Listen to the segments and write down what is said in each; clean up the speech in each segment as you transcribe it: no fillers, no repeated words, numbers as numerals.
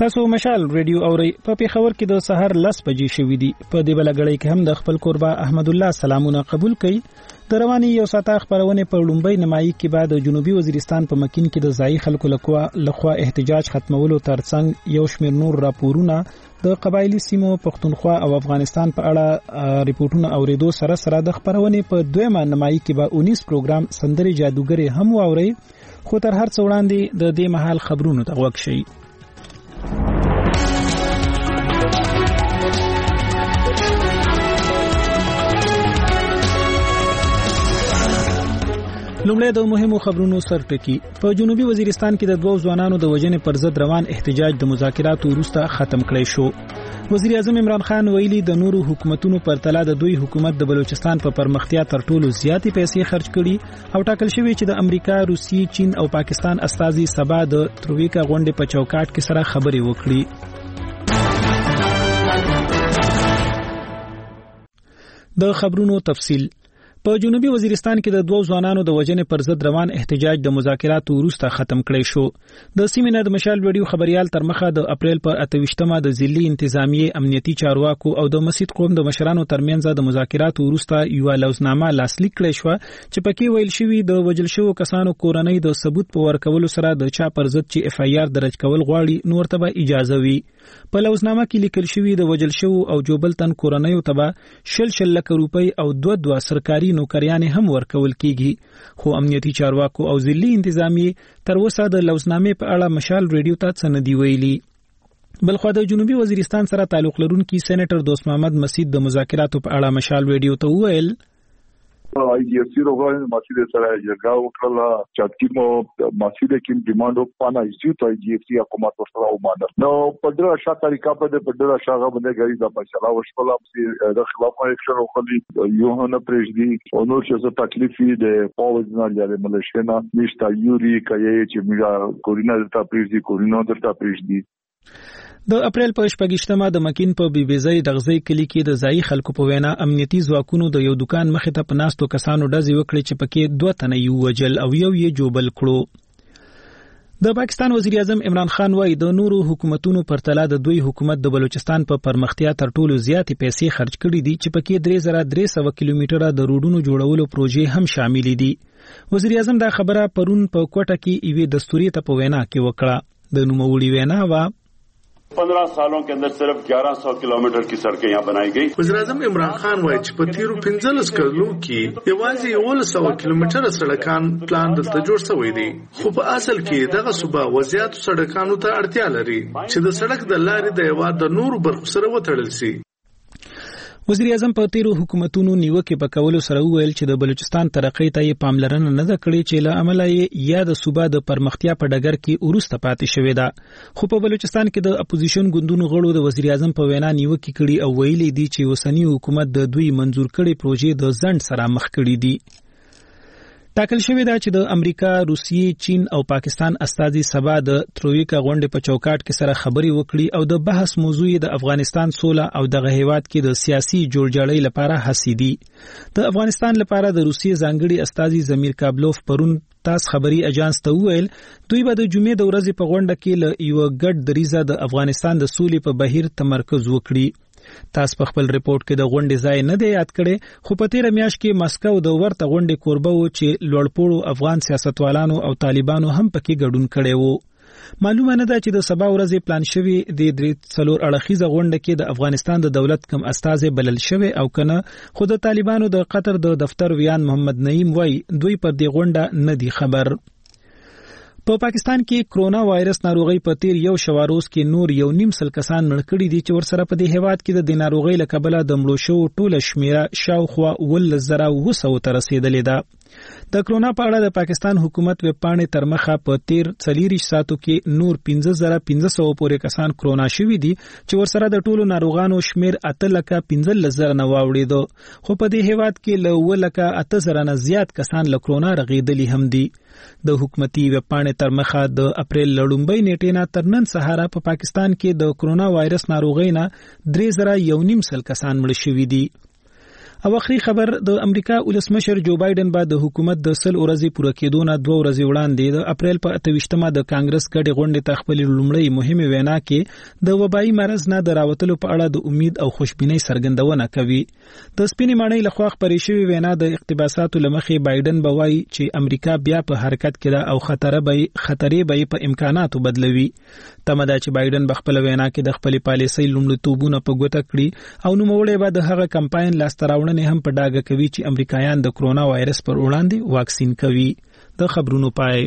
تاسو مشال ریډیو اوري په پیښور کې د سحر 10 بجې شوې دي. په دې بلګړی کې هم د خپل قربا احمد الله سلامونه قبول کړي. د رواني یو ساعته خبرونه په لومبۍ نمایي کې بعد جنوبي وزیرستان په مکین کې د ځای خلکو لخوا احتجاج ختمولو ترڅنګ یو شمېر نور راپورونه د قبایلی سیمو پښتونخوا او افغانستان په اړه ریپورتونه اوریدو سره د خبرونه په دویمه نمایي کې به 19 پروګرام سندري جادوګری هم واوري. خو تر هر څه وړاندې د دې مهال خبرونو ته وګورئ شي. لومړی د مهمو خبرونو سرټکی. په جنوبي وزیرستان کې د دوه ځوانانو د وژنې پر ضد روان احتجاج د مذاکراتو وروسته ختم کړی شو. وزیر اعظم عمران خان ویلي د نورو حکومتونو پر تله د دوی حکومت د بلوچستان په پرمختیا تر ټولو زیاتې پیسې خرج کړي او ټاکل شوی چې د امریکا، روسیې، چین او پاکستان استازي سبا د ترویکا غونډې په چوکاټ کې سره خبرې وکړي. د خبرونو تفصیل. په جنوبي وزیرستان کې د دوه ځوانانو د وژنې پر ضد روان احتجاج د مذاکراتو وروسته ختم کړی شو. د سیمینار د مشال ویډیو خبريال تر مخه د اپریل پر 28مه د ضلعي انتظامیه امنیتي چارواکو او د مسجد قوم د مشرانو ترمنځ د مذاکراتو وروسته یو لوزنامه لاسلیک کړی شو چې پکې ویل شوی د وژل شوو کسانو کورنۍ د ثبوت په ورکولو سره د چا پر ضد چې اف ای آر درج کول غواړي نور ته به اجازه وي. په لوزنامه کې لیکل شوی د وژل شوو او جوبلتن کورنۍ ته 1.6 لک روپۍ او 2 سرکاري نوکریانې هم ورکول کیږي. خو امنیتي چارواکو او ضلعي انتظامیه تر اوسه د لوزنامې په اړه مشال ریډیو ته څه نه دی ویلي. بلخو د جنوبي وزیرستان سره تعلق لرونکي سېنیټر دوست محمد مسعود د مذاکراتو په اړه مشال ریډیو ته وویل آی D F C روغان مسجد سره جګړه وکړه چې کوم مسجد کې ډیماند پانا ایسیو ته آی D F C حکومت ورسره ومانه نو په ډېر ښه طریقه په ډېر ښه باندې غړي د فیصله وشوله د خلاف اکشن وکړي یو نه پرېږدي او نور چې تکلیفي د پاوځ نه لري ملشنه نشته یوري کوي چې موږ کورینا د تپریږدي کورینا د تپریږدي. د اپریل په 28مه د مکین په بیبيزي دغزي کلی کې د ځای خلکو په وینا امنیتي ځواکونو د یو دکان مخې ته پناستو کسانو ډزې وکړې چې پکې 2 تنه یو وجل او یو یې جوبل کړو. د پاکستان وزیر اعظم عمران خان وايي د نورو حکومتونو پر تله د دوی حکومت د بلوچستان په پرمختیا تر ټولو زیاتې پیسې خرج کړي دي چې پکې 3300 کیلومتره د روډونو جوړولو پروژې هم شامل دي. وزیر اعظم دا خبره پرون په کوټه کې ایوي دستوري ته په وینا کې وکړه. د نوموړي وینا وا 15 सालों के अंदर सिर्फ 1100 किलोमीटर की सड़कें यहाँ बनाई गई. वज़ीर आज़म इमरान खान वायी چې په تیرو 15 کلونو کې یوازې 100 کیلومتره سړکان پلان دلته جوړ شوی دی خو په اصل کې دغه صوبه وضعیت سړکانو ته اړتیا لري چې د سړک د لارې د یوه د نورو برخو سره وتړل شي. وزیر اعظم په تیرو حکومتونو نیوکه پکولو سره ویل چې د بلوچستان ترقۍ ته یې پاملرنه نه ده کړې چې له عمله یې یا د صوبه د پرمختیا په ډګر کې ورسته پاتې شوې ده. خو په بلوچستان کې د اپوزیشن ګوندونو غړو د وزیر اعظم په وینا نیوکه کړي او ویلي دي چې اوسنی حکومت د دوی منزور کړي پروژې د ځنډ سره مخ کړي دي. ټاکل شوی دا چې د امریکا، روسیې، چین او پاکستان استازي سبا د ترویکا غونډې په چوکاټ کې سره خبرې وکړي او د بحث موضوع د افغانستان سوله او دغه هیواد کې د سیاسي جوړجاړي لپاره هڅې دي. د افغانستان لپاره د روسیې ځانګړي استازي زمیر کابلوف پرون تاس خبري اجانس ته ویل دوی به د جمعې د ورځې په غونډه کې له یو ګډ دریزه د افغانستان د سولې په بهیر تمرکز وکړي. تاسو په خپل ریپورت کې د غونډې ځای نه دی یاد کړي خو په تیر میاشت کې مسکو د ورته غونډې کوربه و چې لوړپوړو افغان سیاستوالانو او طالبانو هم پکې ګډون کړي وو. معلومه نه ده چې د سبا ورځې پلان شوی د 3 اړخیزه غونډه کې د افغانستان د دولت کم استازي بلل شوی او کنه خو د طالبانو د قطر د دفتر ویان محمد نعیم وای دوی پر دې غونډه نه دی خبر. په پاکستان کې کرونا وایرس ناروغي په تیر یو شواروز کې نور 1.5 کسان مړ کړي دي چې ورسره په دې هیواد کې د ناروغي له کبله د مړو شو ټوله شمیره شاوخوا 1,200 ته رسیدلې ده. د کرونا په اړه د پاکستان حکومت ویب پاڼې تر مخه په تیر 40 ساعتو کې نور 15,500 پورې کسان کرونا شوي دي چې ورسره د ټولو ناروغانو شمیر 8,15,000 نه واوړېدو خو په دې هیواد کې له 8,000 نه زیات کسان له کرونا رغېدلي هم دي. د حکومتي ویب پاڼې تر مخه د اپریل لړومبۍ نیټې نه تر نن سهار په پاکستان کې د کرونا وایرس ناروغۍ نه 3,190 کسان مړ شوي دي. او اخري خبر د امریکا ولسمشر جو بایدن بعد د حکومت د 100 ورځې پوره کېدو نه 2 ورځې وړاندې د اپریل په 28مه د کانګرس ګډې غونډې ته خپل لومړی مهمه وینا کې د وبایي مرض نه د راوتلو په اړه د امید او خوشبینۍ څرګندونه کوي. د سپینې ماڼۍ لخوا خپرې شوې وینا د اقتباساتو لمخې بایدن بوایي چې امریکا بیا په حرکت کې ده او خطرې به په امکاناتو بدلوي. تمه ده چې بایدن بخپل وینا کې د خپل پالیسۍ لومړیتوبونه په ګوته کړي او نوموړی به د هغه کمپاین لاسته راوړنې هم په ډاګه کوي چې امریکایان د کرونا وایرس پر وړاندې واکسین کوي. د خبرونو پای.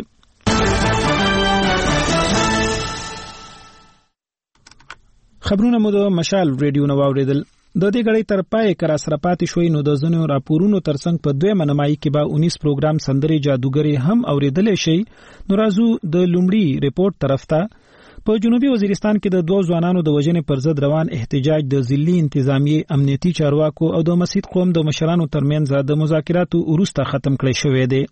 خبرونه مو د مشال ریډیو نو واوریدل. د دې غړي تر پای کرا سره پاتې شوي نو د ځنو راپورونو ترڅنګ په دویمه نمایي کې به 19 پروګرام سندري جادوګری هم اوریدل شي. نو راځو د لومړي ریپورت طرف ته. په جنوبي وزیرستان کې د 2 ځوانانو د وژنې پر ضد روان احتجاج د ضلعي انتظامیې امنیتي چارواکو او د مسجد قوم د مشرانو ترمنځ د مذاکراتو وروسته ختم کړی شوی دی.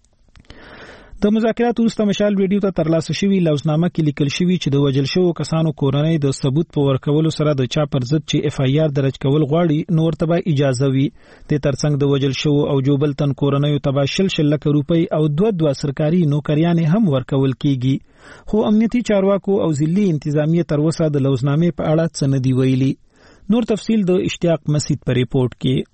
د مذاکراتو وروسته مشال ویډیو ته ترلاسه شوی لوزنامه کې لیکل شوی چې د وژل شوو کسانو کورنۍ د ثبوت په ورکولو سره د چا پر ضد چې اف آی آر درج کول غواړي نو ورته به اجازه وي. د ترڅنګ د وژل شوو او جوبل تن کورنۍ ته به 100 لک روپۍ او 2 سرکاري نوکریان هم ورکول کیږي. خو امنیتي چارواکو او ضلعي انتظامیه تر اوسه د لوزنامې په اړه څه نه دی ویلي. نور تفصیل د اشتیاق مسجد په ریپورت کې.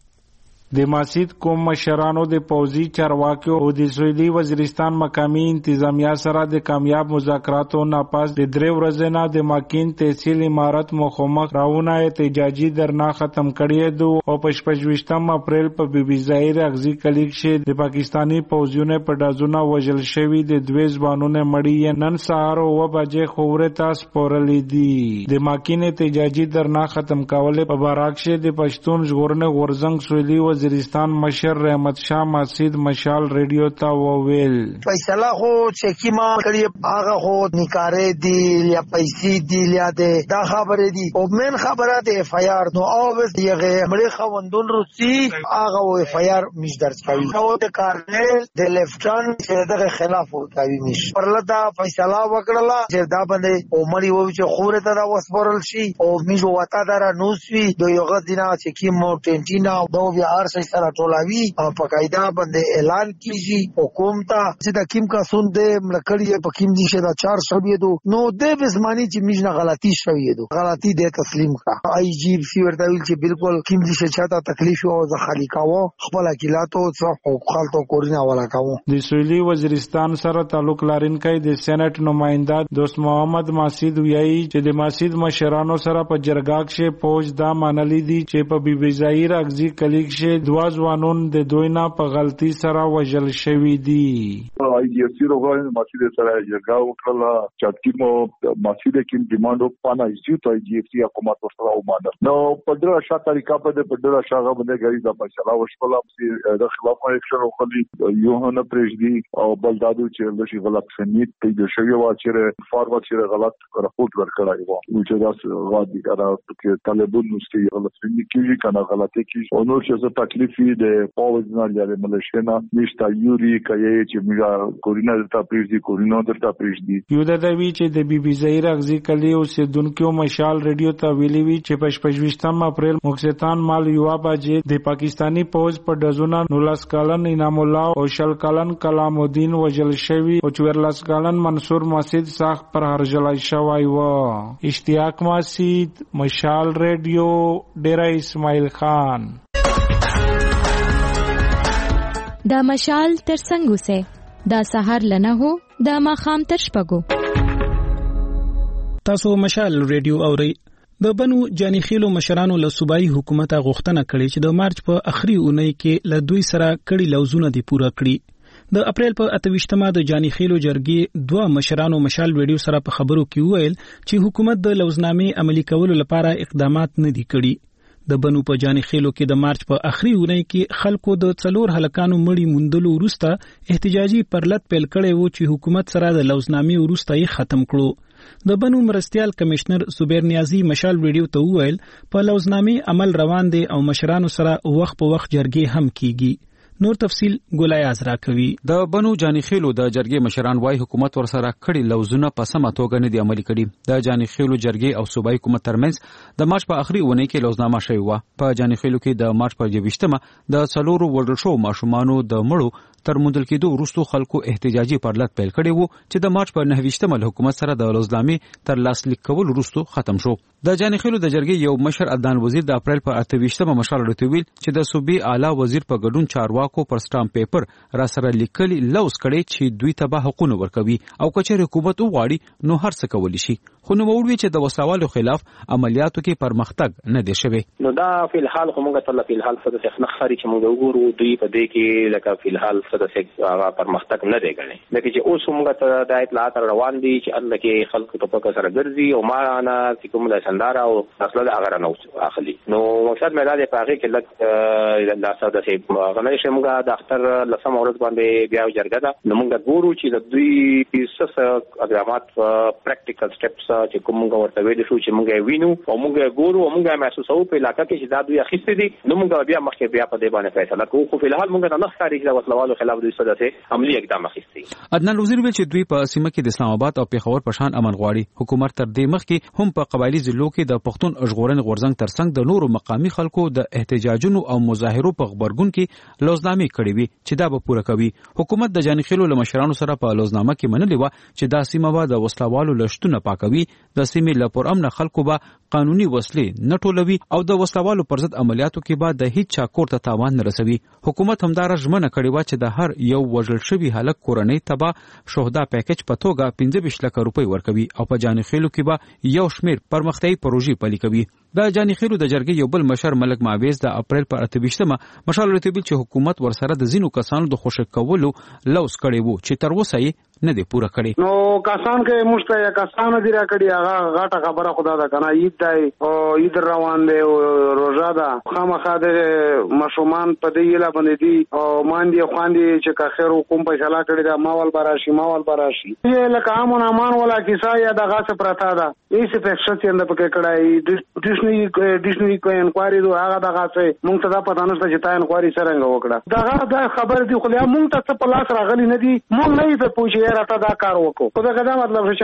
د مسجد قوم مشرانو د پوځي چارواکو او د سویلي وزیرستان مقامی انتظامیه سره د کامیاب مذاکراتو نه پس د 3 ورځې نه د ماکین تحصیل امارت مخامخ راونه احتجاجي درنا ختم کړي دو او په 28 اپریل په بي بي ظاهر اغزي کلیک شه د پاکستانی پوځیونو په دازونه وژل شوی د 2 ځوانونو مړی نن سهار او بجې خوره تاس پورلې دي. د ماکین احتجاجي درنا ختم کول په باراکشه د پښتون ژغورنه غورزنګ سویلي وزیرستان مشر رحمت شاه مسجد مشال ریډیو ته وویل فیصله خو چې کیما کړی هغه خو نکاره دی یا پیسې دی یا دا خبره دی او من خبره دی اف آی آر نو او بس یغه مړي خوندون روسي هغه او اف آی آر مش درج کوي او د کارنل د لیفټن چې دغه خلاف ورکوي مش پرلدا فیصله وکړه چې دا باندې او مړي و چې خوره ته وسپورل شي او مش وتا دره نوسوي د یو غدینا چې کیمو ټینټینا دو بیا سره ټولاوي او په قاعده باندې اعلان کیږي حکومت چې د کیم کا سون د ملکړی په کیم دي شه دا 400 دو نو د بسمانی چې میجنه غلطي شوی دو غلطي د تسلیم کا آی جی سی ورته ویل چې بالکل کیم دي شه چاته تکلیف او ځخالي کاوه خپل اکیلاتو څو حقوق کورینه ولا کاوه. د سویلي وزیرستان سره تعلق لرونکي د سېنات نماینده دوست محمد مسجد ویایي چې د مسجد مشرانو سره په جرګه کې پوج دا منلي دي چې په بي بي ظاهر اغزي کلیک شه 2 ځوانون د دوی نه په غلطي سره وژل شوی دي. آی ډی اف سی روغان مسجد سره جرګه وکړه چې کیمو مسجد کې ډیماند پانا ایستو ته آی ډی اف سی حکومت ورسره ومانه نو په ډېر ښه طریقه په ډېر ښه باندې غړي د فیصله وشوله چې د خلاف اکشن وکړي یو نه پرېږدي او بلدادو چې د شي غلط فهمي پیدا شوی و چې فارورډ چې غلط راپورټ ورکړای و چې دا غواړي چې طالبان نو چې غلط فهمي کیږي کنه غلطي کیږي او نو چې تکلیفي د پاوځ نه لري ملشنا نشتا یوري کوي چې موږ کورینا درته پریږدي کورینا درته پریږدي یو د دوی چې د بي بي ظاهر اغزي کلی او سیدونکو مشال ریډیو ته ویلي وی چې په 28 اپریل مکستان مال یوا باجې د پاکستانی پوځ په دزونه 19 کالن انعام الله او شل کالن کلام الدین وجل شوی او 14 کالن منصور مسجد ساخ پر هرجلای شوی و. اشتیاق مسجد مشال ریډیو ډیرا اسماعیل خان. دا مشال تر څنګه وسه دا سحر لنه هو دا ماخام تر شپګو. تاسو مشال ریډیو اورئ. د بنو جانی خیلو مشرانو له صوبایي حکومت غوښتنه کړې چې د مارچ په اخري اونۍ کې له دوی سره کړي لوزونه دی پوره کړي. د اپریل په 28مه د جانی خیلو جرګې 2 مشرانو مشال ویډیو سره په خبرو کې وویل چې حکومت د لوزنامې عملی کولو لپاره اقدامات نه دي کړي. د بنو په جانی خیلو کې د مارچ په اخري اونۍ کې خلکو د 4 هلکانو مړی موندلو وروسته احتجاجي پرلط پیل کړي وو چې حکومت سره د لوزنامې وروسته یې ختم کړو. د بنو مرستيال کمشنر زبیر نیازی مشال ویډیو ته وویل په لوزنامې عمل روان دي او مشرانو سره وخت په وخت جرګې هم کیږي. نور تفصیل ګولایاز راکوي. د بنو جانی خیلو د جرګې مشران وايي حکومت ورسره کړي لوزونه په سمه توګه نه دي عملي کړي. د جانی خیلو جرګې او صوبایي حکومت ترمنځ د مارچ په اخري اونۍ کې لوزنامه شوې وه. په جانی خیلو کې د مارچ په 28مه د څلورو وړل شو ماشومانو د مړو تر موندل کېدو وروسته خلکو احتجاجي پرلط پیل کړی وو چې د مارچ په 29مه له حکومت سره د لوزنامې تر لاسلیک کول وروسته ختم شو. د جانی خیلو د جرګې یو مشر عدنان وزیر د اپریل په 28مه مشال رتویل چې د صوبې اعلی وزیر په ګډون چارواکو پر سټامپ پیپر را سره لیکلي لوز کړي چې دوی ته به حقوق ورکوي او کچې حکومت وغواړي نو هر څه کولی شي. خو نو وړوي چې د وسلوالو خلاف عملیاتو کې پرمختګ نه دی شوی. نو دا په الحال خو موږ ته په الحال څه د خنخري چې موږ وګورو دوی په دې کې لکه په الحال څه د پرمختګ نه دی غني. لکه چې اوس موږ ته د اطلاعات روان دي چې الله کې خلکو ته په سره ګرځي او ما انا چې کوم د سنداره او اصله د هغه نو اخلي. نو مقصد مې دا دی په هغه کې لکه د ساده سي غنۍ شمګه د اختر لسم اورد باندې بیا جرګه ده. نو موږ ګورو چې د دوی څه اقدامات پریکټیکل سټیپس چې کومه ورته ویل شو چې موږ وینو او موږ ګورو او موږ محسوسو په علاقې کې چې دا دوی اخیستي دي. نو موږ بیا مخکې بیا په دې باندې فیصله کوو. خو په الحال موږ نه ښکاري چې د وسلوالو خلاف دوی څه عملی اقدام اخیستي. عدنان وزیر ویل چې دوی په سیمه کې د اسلام آباد او پیښور په شان امن غواړي. حکومت تر دې مخکې هم په قبایلی ضلعو کې د پښتون ژغورنې غورځنګ ترڅنګ د نورو مقامی خلکو د احتجاجونو او مظاهرو په خبرګون کې لوزنامې کړې وي چې دا به پوره کوي. حکومت د جانی خیلو له مشرانو سره په لوزنامه کې منلې و چې دا سیمه به د وسلوالو لشتونه پاکوي، د سیمې له پرامن خلکو به قانوني وسلې نه ټولوي او د وسلوالو پر ضد عملیاتو کې به د هیڅ چا کور ته تاوان نه رسوي. حکومت همدارا ژمنه کړې و چې د هر یو وژل شوي هلک کورنۍ ته به شهدا پیکج په توګه 15 لک روپۍ ورکوي او په جانی خیلو کې به یو شمیر پرمختیایي پروژې پلي کوي. د جانی خیلو د جرګې یو بل مشر ملک معویز د اپریل په 28مه مشال رتبیل چې حکومت ورسره د زینو کسانو د خوشی کولو لوز کړي وو چې تر اوسه یې نه دی پوره کړي. نو کسان کې مشته یا کسان دی را کړي هغه غاټه خبره خدا دا کنه عید دی او عید روان دی او روزه ده خامخا د مشومان په دې یلا باندې دي او ماندې خواندې چې کا خیر حکومت په شلا کړي دا ماول براشي یې لکه امن امان ولا کیسه یا د غاصه پرتا ده ایسه فیکشن چې اند پکې کړای ډیشنری کو انکوایری دو هغه د غاصه مونږ ته دا پته نشته چې تا انکوایری څنګه وکړه دا خبر دی خو مونږ ته په لاس راغلی نه دي مونږ نه ته پوښي راته دا کار وکړو. خو دا مطلب چې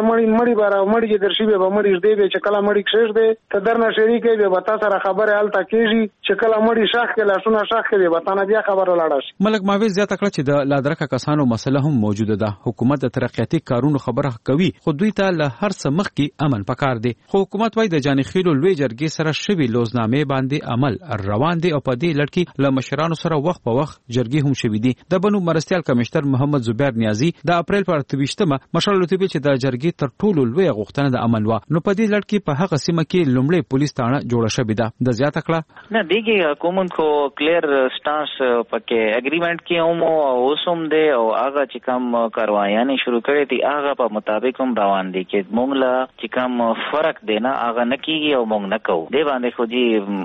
مړی چې درشي به مړی دې چې کله مړی کښې دې ته درنه شریکې به وتا سره خبره الته کېږي چې کله مړی شاخ کې لاسونه شاخ کې وتا نه بیا خبره لاړه شي. ملک معویز زیاته کړه چې د لادرکه کسانو مسله هم موجوده ده. حکومت د ترقیاتي کارونو خبره کوي خو دوی ته له هر څه مخکې امن پکار دی. خو حکومت وايي د جانی خیلو لوی جرګې سره شوی لوزنامې باندې عمل روان دی او په دې لړ کې له مشرانو سره وخت په وخت جرګې هم شوي دي. د بنو مرستیال کمشنر محمد زبیر نیازی د اپریل په 28مه مشال رتبیل چې د جرګې تر ټولو لوی غوښتنه د امن و نو په دې لړ کې په هغه سیمه کې لومړی پولیس تاڼه جوړه شوې ده. د زیاته کړه نه دیږي حکومت کو کلیر سټانس پکې اګریمنٹ کې هم اوسوم دی او هغه چې کوم کاروایانه شروع کړې دي هغه په مطابق هم روان دي چې موږ لا چې کوم فرق دی نه هغه نه کیږي او موږ نه کوو. دی باندې خو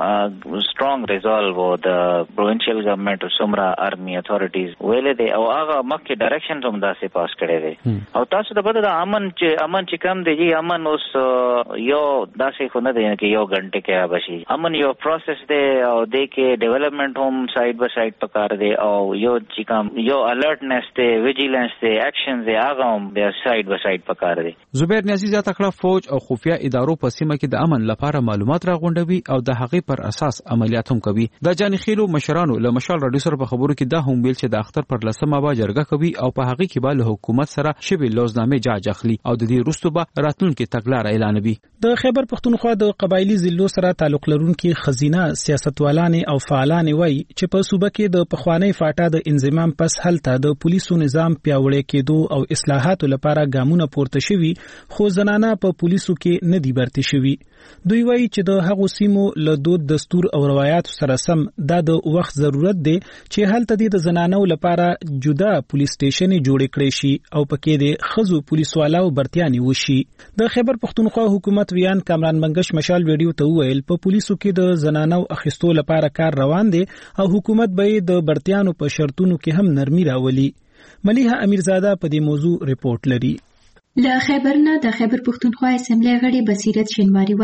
جی سترونګ ریزولو د پروینشل ګورنمنت او سمرا آرمي اتھارټیز ویلې دي او هغه مخکې ډایرکشن هم داسې پاس کړی دی او تاسو د بده د امن چې کم دی جی امن اوس یو داسې خو نه دی چې یو غنټه کې بشي. امن یو پروسس دی او د کې ډیولپمنٹ هم سایډ بای سایډ پکار دی او یو چې کم یو الرټنس دی ویجیلنس دی اکشن دی هغه هم د سایډ بای سایډ پکار دی. زبیر نیازی زیاته کړه فوج او خفیه ادارو په سیمه کې د امن لپاره معلومات راغونډوي او د هغې پر اساس عملیات هم کوي. د جانی خیلو مشرانو له مشال رادیو سره په خبرو کې دا هم ویل چې د اختر پر 10مه به جرګه کوي او په هغې کې به له حکومت سره شوی لوزنامې جاج اخلي او د دې وروسته به راتلونکي تګلاره اعلانوي. د خیبر پښتونخوا د قبایلی ضلعو سره تعلق لرونکي خزینه سیاستوالان او فعالان وایي چې په صوبه کې د پخوانی فاټا د انضمام پس هلته د پولیسو نظام پیاوړی کېدو او اصلاحاتو لپاره ګامونه پورته شوي خو زنانه په پولیسو کې نه دي برتي شوي. دوی وایي چې د هغو سیمو له دود دستور او روایتو سره سم دا د وخت ضرورت دی چې هلته د زنانو لپاره جدا پولیس سټیشن جوړ کړي شي او پکې د خزو پولیسوالو برتیاني وشي. د خیبر پښتونخوا حکومت ویان کامران منګش مشال ویډیو ته ویل په پولیسو کې د زنانو اخیستو لپاره کار روان دی او حکومت به د برتیانو په شرطونو کې هم نرمي راولي. ملیحه امیرزاده په دې موضوع ریپورت لري. له خیبر نه د خیبر پښتونخوا اسمبلی غړي بصیرت شینواری وای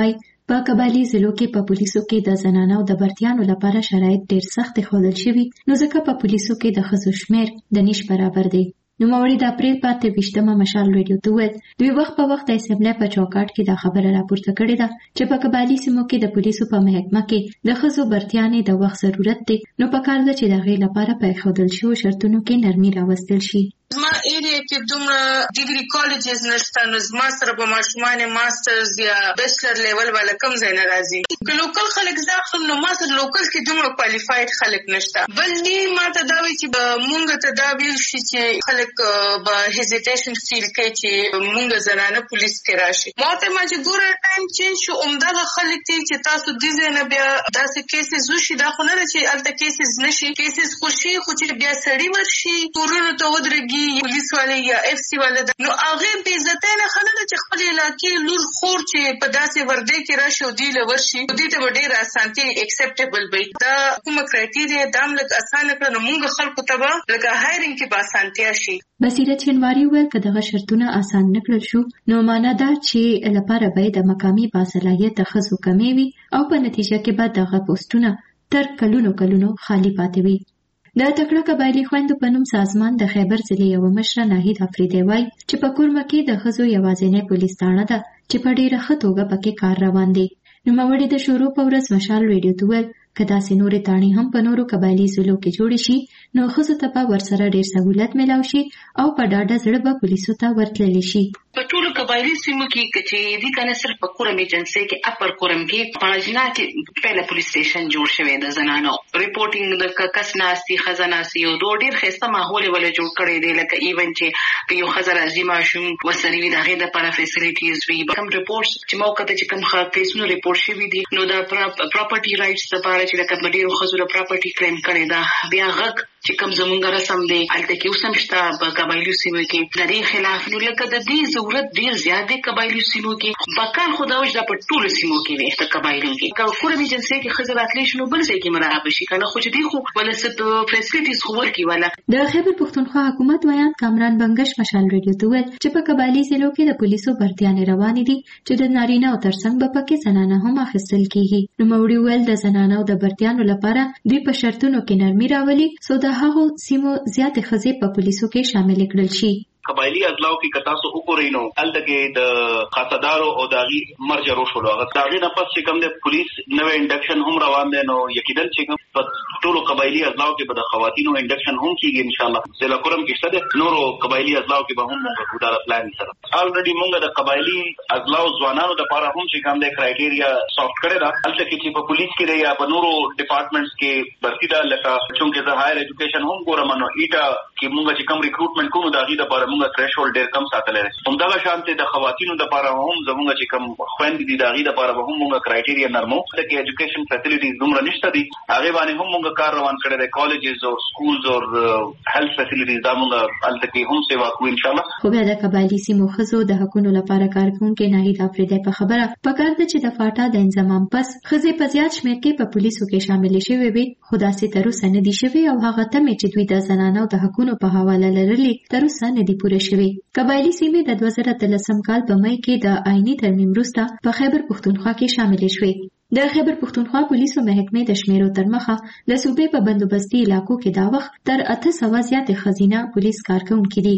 په قبایلی ضلعو کې په پولیسو کې د زنانو د برتیانو لپاره شرایط ډېر سخت ښودل شوي، نو ځکه په پولیسو کې د ښځو شمېر د نش برابر دی. نوموړي د اپریل په 28مه مشال ریډیو ته وویل دوی وخت په وخت د اسمبلی په چوکاټ کې دا خبره راپورته کړې ده چې په قبایلي سیمو کې د پولیسو په محکمه کې د ښځو برتیانې د وخت ضرورت دی، نو پکار ده چې د هغې لپاره په ایښودل شویو شرطونو کې نرمي راوستل شي. زما ایریا کې دومره ډیګري کالجز نشته، نو زما سره به ماشومان ماسترز یا بیچلر لیول والا کم ځای نه راځي. که لوکل خلک زه اخلم نو ما سره لوکل کې دومره کوالیفاید خلک نشته. بل دې ما ته دا وایي چې مونږ ته دا ویل شي چې خلک به هیزیټیشن فیل کوي چې مونږ زنانه پولیس کې راشي. ما ته ما چې ګوره ټایم چینج شو، عمدغه خلک دي چې تاسو دې ځای نه بیا داسې کیسز وشي. دا خو نه ده چې هلته کیسز نشي، کیسز خو شي، خو چې بیا سړي ورشي کورونو ته ودرېږي پولیس والے یا اف سی والے، نو هغه بې عزتۍ نه ښه نه ده چې خپل علاقې لور خور چې په داسې وردی کې راشي او دوی له ورشي، دوی ته به ډېره اسانتي اکسپټیبل وي. دا کومه کرایټیریا دا هم لږ اسانه کړه نو موږ خلکو ته به لکه هایرینګ کې به اسانتیا شي. بصیرت شینواري وویل که دغه شرطونه اسان نه کړل شو نو معنا دا چې لپاره به د مقامي باصلاحیته ښځو کمې وي او په نتیجه کې به دغه پوسټونه تر کلونو خالي پاتې وي. د تکړه قبایلي خویندو په نوم سازمان د خیبر ضلع یوه مشره ناهید افریدی وایي چې په کورمه کې د ښځو یوازینی پولیس تاڼه ده چې په ډېره ښه توګه پکې کار روان دی. نوموړي د شروع په ورځ مشال ریډیو ته وویل که داسې نورې تاڼې هم په نورو قبایلي ضلعو کې جوړې شي نو ښځو ته به ورسره ډېر سهولت میلاو شي او په ډاډه زړه به پولیسو ته ورتللی شي. په ټولو قبایلي سیمو کې چې دي کنه صرف په کورم ایجنسي کې اپر کورم کې پاجنا کې پهله پولیس سټیشن جوړ شوی د زنانو ریپورټینګ د کس ناسي خزاناسي او ډېر ښایسته ماحول ولې جوړ کړی دی، لکه ایون چې یو ښځه راځي ماشوم ورسره وي د هغې دپاره فیسیلیټیز وي. کوم ریپورټس چې ما وکته چې کوم کیسونه ریپورټ شوي دي نو د پراپرټي رایټس دپاره چې لکه په ډېرو ښځو د پراپرټي کلیم کړې ده، بیا غږ چې کوم زمونږ رسم دی هلته کې اوس هم شته په قبایلو سیمو کې د دې خلاف. نو لکه د دې ضرورت ډېر زیات دی قبایلو سیمو کې، پکار خو دا وش دا په ټولو سیمو کې وي د قبایلو کې. که کورم ایجنسي کې ښځه راتلی شي نو بل ځای کې مرابه شي کنه، خو چې دی خو ولا څه فیسیلیټیز خو ورکړي ولا. د خیبر پښتونخوا حکومت ویان کامران بنګش مشال ریډیو ته ویل چې په قبایلي ضلعو کې د پولیسو برتیانې روانې دي چې د نارینه او ترڅنګ به پکې زنانه هم اخیستل کیږي. نوموړي ویل د زنانه او د برتیانو لپاره دوی په شرطونو کې نرمي راولي څو د هغو سیمو زیاتې ښځې په پولیسو کې شاملې کړل شي. قبایلی اضلاعو کې که تاسو وګورئ نو هلته کې د خاصدارو او د هغې مرجه وشولو، د هغې نه پس چې کوم د پولیس نوی انډکشن هم روان دی، نو یقینا چې کوم په ټولو قبایلي اضلاعو کې به د خواتینو انډکشن هم کېږي انشاءالله. ضلع کورم کې شته دی، نورو قبایلي اضلاعو کې به هم موږ دا پلان سره الریډي موږ د قبایلي اضلاعو ځوانانو دپاره هم چې کوم د کرایټیریا سافټ کړې ده. هلته کې چې په پولیس کې دی یا په نورو ډپارټمنټس کې برتي ده، لکه چونکې زه هایر ایجوکیشن هم ګورم نو ایټا کې موږ چې کوم ریکروټمنټ کوو د هغې دپاره موږ تھریشولډ ډېر کم ساتلی دی. همدغه شانتې د خواتینو دپاره هم زموږ چې کوم خویندې دي د هغې دپاره به هم موږ کرایټیریا نرمو. هلته کې ایجوکیشن فیسیلیټیز دومره نشته دي، هغې باندې هم موږ کار روان کړی دی. کالجز او سکولز او هیلث فیسیلیټیز دا موږ هلته کې هم سیوا کوو انشاءالله. خو بیا د قبایلي سیمو ښځو د حقونو لپاره کار کوونکې ناهید افریدی په خبره پکار ده چې د فاټا د انضمام پس ښځې په زیات شمېر کې په پولیسو کې شاملې شوې وي، خو داسې تر اوسه نه دي شوې او هغه تمې چې دوی د زنانو د حقونو په حواله لرلې تر اوسه نه دي پوره شوې. قبایلي سیمې د 2013 کال په مئی کې د آئینی ترمیم وروسته په خیبر پښتونخوا کې شاملې شوې. د خیبر پښتونخوا پولیسو محکمې د شمیرو تر مخه د صوبې په بندوبستي علاقو کې دا وخت تر 800 زیاتې ښځینه پولیس کارکوونکي دي.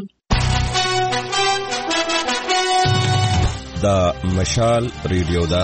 دا مشال ریډیو ده.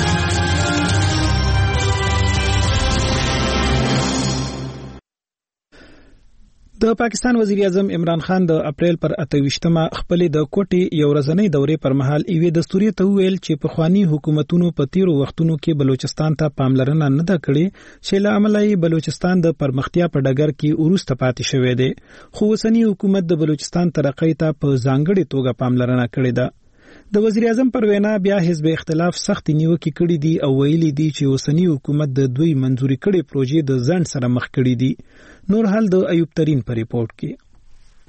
د پاکستان وزیر اعظم عمران خان د اپریل پر 28مه خپل د کوټې یو ورځنۍ دورې پر مهال ایوې دستوري ته ویل چې په خواني حکومتونو په تیرو وختونو کې بلوچستان ته پاملرنه نه ده کړې چې له امله یې بلوچستان د پرمختیا په ډګر کې وروسته پاتې شوی دی، خو اوسنی حکومت د بلوچستان ترقۍ ته په ځانګړې توګه پاملرنه کړې ده. د وزیر اعظم پر وینا بیا حزب اختلاف سخت نیوکې کړې دي او ویلي دي چې اوسنی حکومت د دوی منځوري کړې پروژې د ځنډ سره مخ کړې دي. نور حال د ایوب ترین په ریپورت کې.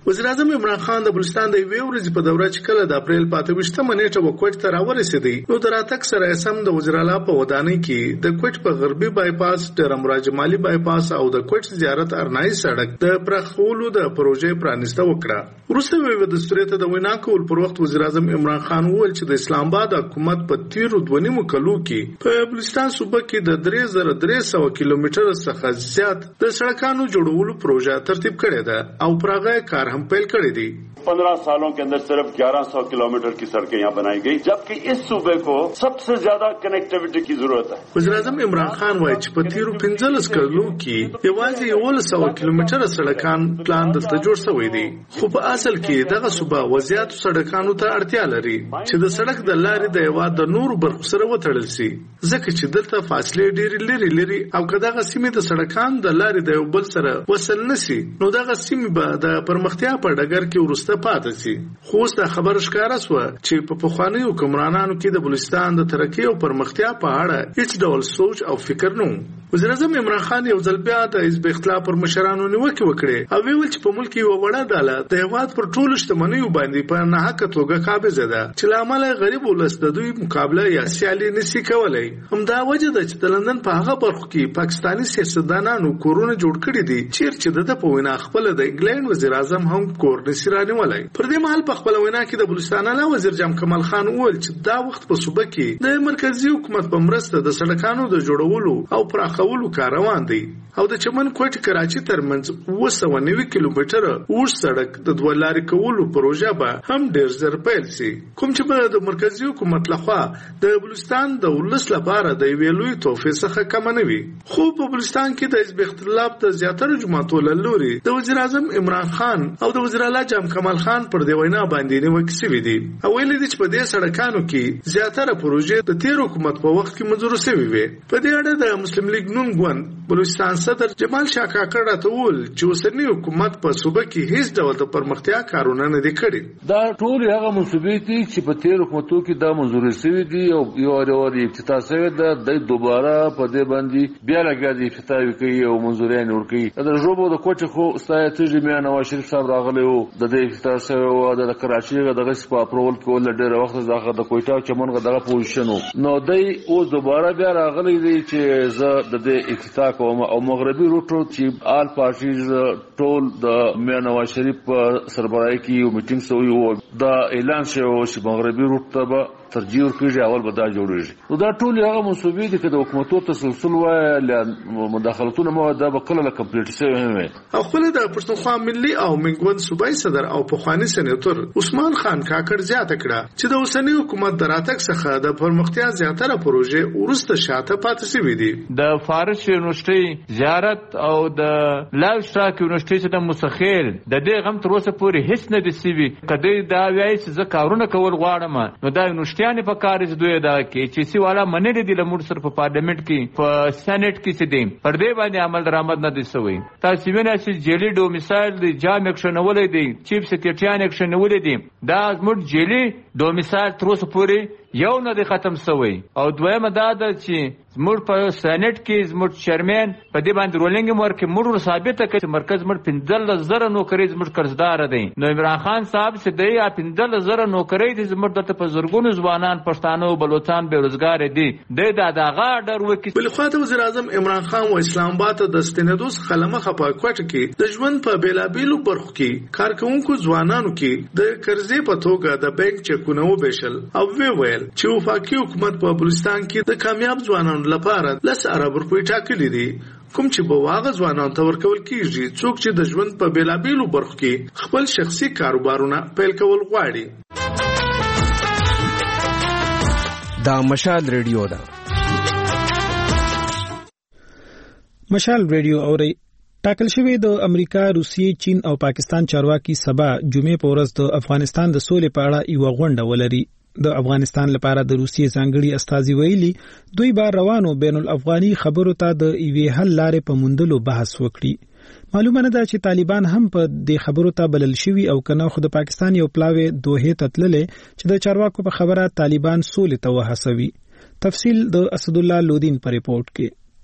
وزیر اعظم عمران خان د بلوچستان د یوې ورځې په دوره چې کله د اپریل 25 نیټه کوټ ته راورسېدی نو د راتګ سره سم د وزیر اعلی په ودانۍ کې د کوټ په غربي بایپاس ډرمراج مالی بایپاس او د کوټ زیارت ارنایي سړک د پرخولو د پروژې پرانیسته وکړه. وروسته د ستوري د وینا کول پر وخت وزیر اعظم عمران خان وویل چې د اسلام آباد حکومت په تیرو 2.5 کلو کې په بلوچستان صوبه کې د 3300 کیلومتر څخه زیات د سړکانو جوړولو پروژه ترتیب کړې ده او پرغه کار هم پیل کړی دی. 15 सालों के अंदर सिर्फ 1100 किलोमीटर की सड़कें यहाँ बनाई गई, जबकि इस सूबे को सबसे ज्यादा कनेक्टिविटी की जरूरत है. वज़ीर आज़म इमरान खान वायي چې په تیرو 15 کلونو کې یوازې 100 کیلومتره سړکان پلان دلته جوړ شوی دی، خو په اصل کې دغه صوبه وضعیت سړکانو ته اړتیا لري چې د سړک د لارې د یو د نور برخو سره وتړل شي، ځکه چې دلته فاصله ډېرې لري او که دغه سیمې د سړکان د لارې د یو بل سره وصل نشي نو دغه سیمې به د پرمختیا په ډګر کې ورسته پاتې شي. خو اوس د خبر ښکاره شوه چې په پخوانیو حکمرانانو کې د بلوچستان د ترقۍ او پرمختیا په اړه هیڅ ډول سوچ او فکر نه و. وزیر اعظم عمران خان یو ځل بیا د حزب اختلاف پر مشرانو نیوکې وکړې او ویل چې په ملک یو وړه ډله د هیواد پر ټولو شتمنیو باندې په ناحقه توګه قابضه ده چې له امله غریب ولس د دوی مقابله یا سیالي نشي کولی. همدا وجه ده چې د لندن په هغه برخو کې پاکستاني سیاستدانانو کورونه جوړ کړي دي چیرې د په وینا خپل د انګلند وزیر اعظم هم کور نشي رانیولی. پر دې مهال په خپل وینا کې د بلوچستان اعلی وزیر جام کمال خان وویل چې دا وخت په صوبه کې د مرکزی حکومت په مرسته د سړکانو د جوړولو او پراخولو کار روان دی او د چمن کوټ کراچي ترمنځ 290 کیلومتره اوږد سړک د دوه لارې کولو پروژه به هم ډېر زر پیل شي، کوم چې به د مرکزی حکومت لخوا د بلوچستان د ولس لپاره د یوې لوی تحفې څخه کم نه وي. خو په بلوچستان کې د حزب اختلاف د زیاتره جماعتو له لوري د وزیر اعظم عمران خان او د وزیر اعلی جام کمال خان پر دې وینا باندې نیوکې شوې دي او ویل دي چې په دې سړکانو کې زیاتره پروژې د تیر حکومت په وخت کې منظور شوې وي. په دې اړه د مسلم لیگ نون ګوند بلوچستان صدر جمال شاه کاکړ راته وویل چې اوسنی حکومت په صوبه کې هیڅ ډول د پرمختیا کارونه نه دي کړي. دا ټول هغه منصوبې دي چې په تیر حکومتو کې دا منظور شوې دي او یو افتتاح شوی ده، د دوباره په دې باندې بیا لګیا افتتاح کوي او منظوري نه ورکوي. د ژوبو د کوچ خو ستای ته میا نواز شریف صاحب راغلی او د دې افتتاح شوی او د کراچي دغه په اپروول کې ول ډېر وخت دغه د کوټا چمنغه دغه پوزیشنو نو دای او دوباره بیا راغلی دی چې زه د دې افتتاح کوم او مغربي روټو چې آل پارټیز ټول د میا نواز شریف په سربراهي کې یو میټینګ شوی او دا اعلان شوی چې مغربي روټ ته ترجیح ورکړي اول به دا جوړیږي. نو دا ټول هغه منصوبې دي چې د حکومتو تسلسل وای مداخلتونه مو دا به کله کمپلیټ شوی هم او خپل د پښتونخوا ملي او منګوند صوبایي صدر او پخوانی سېنیټور عثمان خان کاکړ زیاته کړه چې د اوسنی حکومت د راتګ څخه د پرمختیا زیاتره پروژې ورسته شاته پاتې شوې دي. د فارس یونیورسيټي زیارت او د لاو شراک یونیورسيټي د مسخیل د دې غم تر اوسه پورې هیڅ نه دي سوي. کدی دا وایي چې زه کارونه کول غواړم نو دا یونیورسيټي نه په کار دوی دا کې چې سی والا منې دي لمر سر په پارلیمنت کې په سېنات کې څه دي پر دې باندې عمل درآمد نه دي سوی. تاسو وینئ چې جیلی ډومیسایل دی جام اکشن ولې دی چیف سکریټریان اکشن ولې دی دا زموږ جیلی ډومیسایل تر اوسه پورې یو نه دی ختم سوی. او دویمه دا ده چې زموږ په سېنات کې زموږ چیرمن په دې باندې رولینګ ورکې موږ ثابته کړي چې مرکز موږ 15,000 نوکری زموږ قرضدار دي. نو عمران خان صاحب چې دی 15,000 نوکری دي زموږ د په زورګونو ځوانان پښتانه او بلوچستان بیروزګار دي د دغه ډر وکړي. بل خو د وزیر اعظم عمران خان او اسلام آباد د ستنیدوس خلمه خپه کوټ کې د ژوند په بیلابیلو برخو کې کارکونکو ځوانانو کې د قرضې په توګه د بانک چکونه وبېشل او ویل چې وفاقي حکومت په بلوچستان کې د کامیاب ځوانانو لپاره 10 ارب روپۍ ټاکلي دي کوم چې به واغ ځوانانو ته ورکول کیږي څوک چې د ژوند په بیلابیلو برخو کې خپل شخصي کاروبارونه پیل کول غواړي. دا مشال ریډیو ده. مشال ریډیو اوري ټاکل شوی د امریکا، روسیې، چین او پاکستان چارواکي سبا جمعې په ورځ د افغانستان د سولې په اړه یو غونډه ولري. د افغانستان لپاره د روسیې ځانګړي استازي ویلي دوی بار روانو بین الافغاني خبرو ته د ایوې حل لارې په موندلو بحث وکړي. معلومه نه ده چې طالبان هم په دې خبرو ته بلل شوي او کنه خو د پاکستان یو پلاوی دوه ته تللې چې د چارواکو په خبره طالبان سولې ته وهڅوي. تفصیل د اسد الله لودین په ریپورت کې.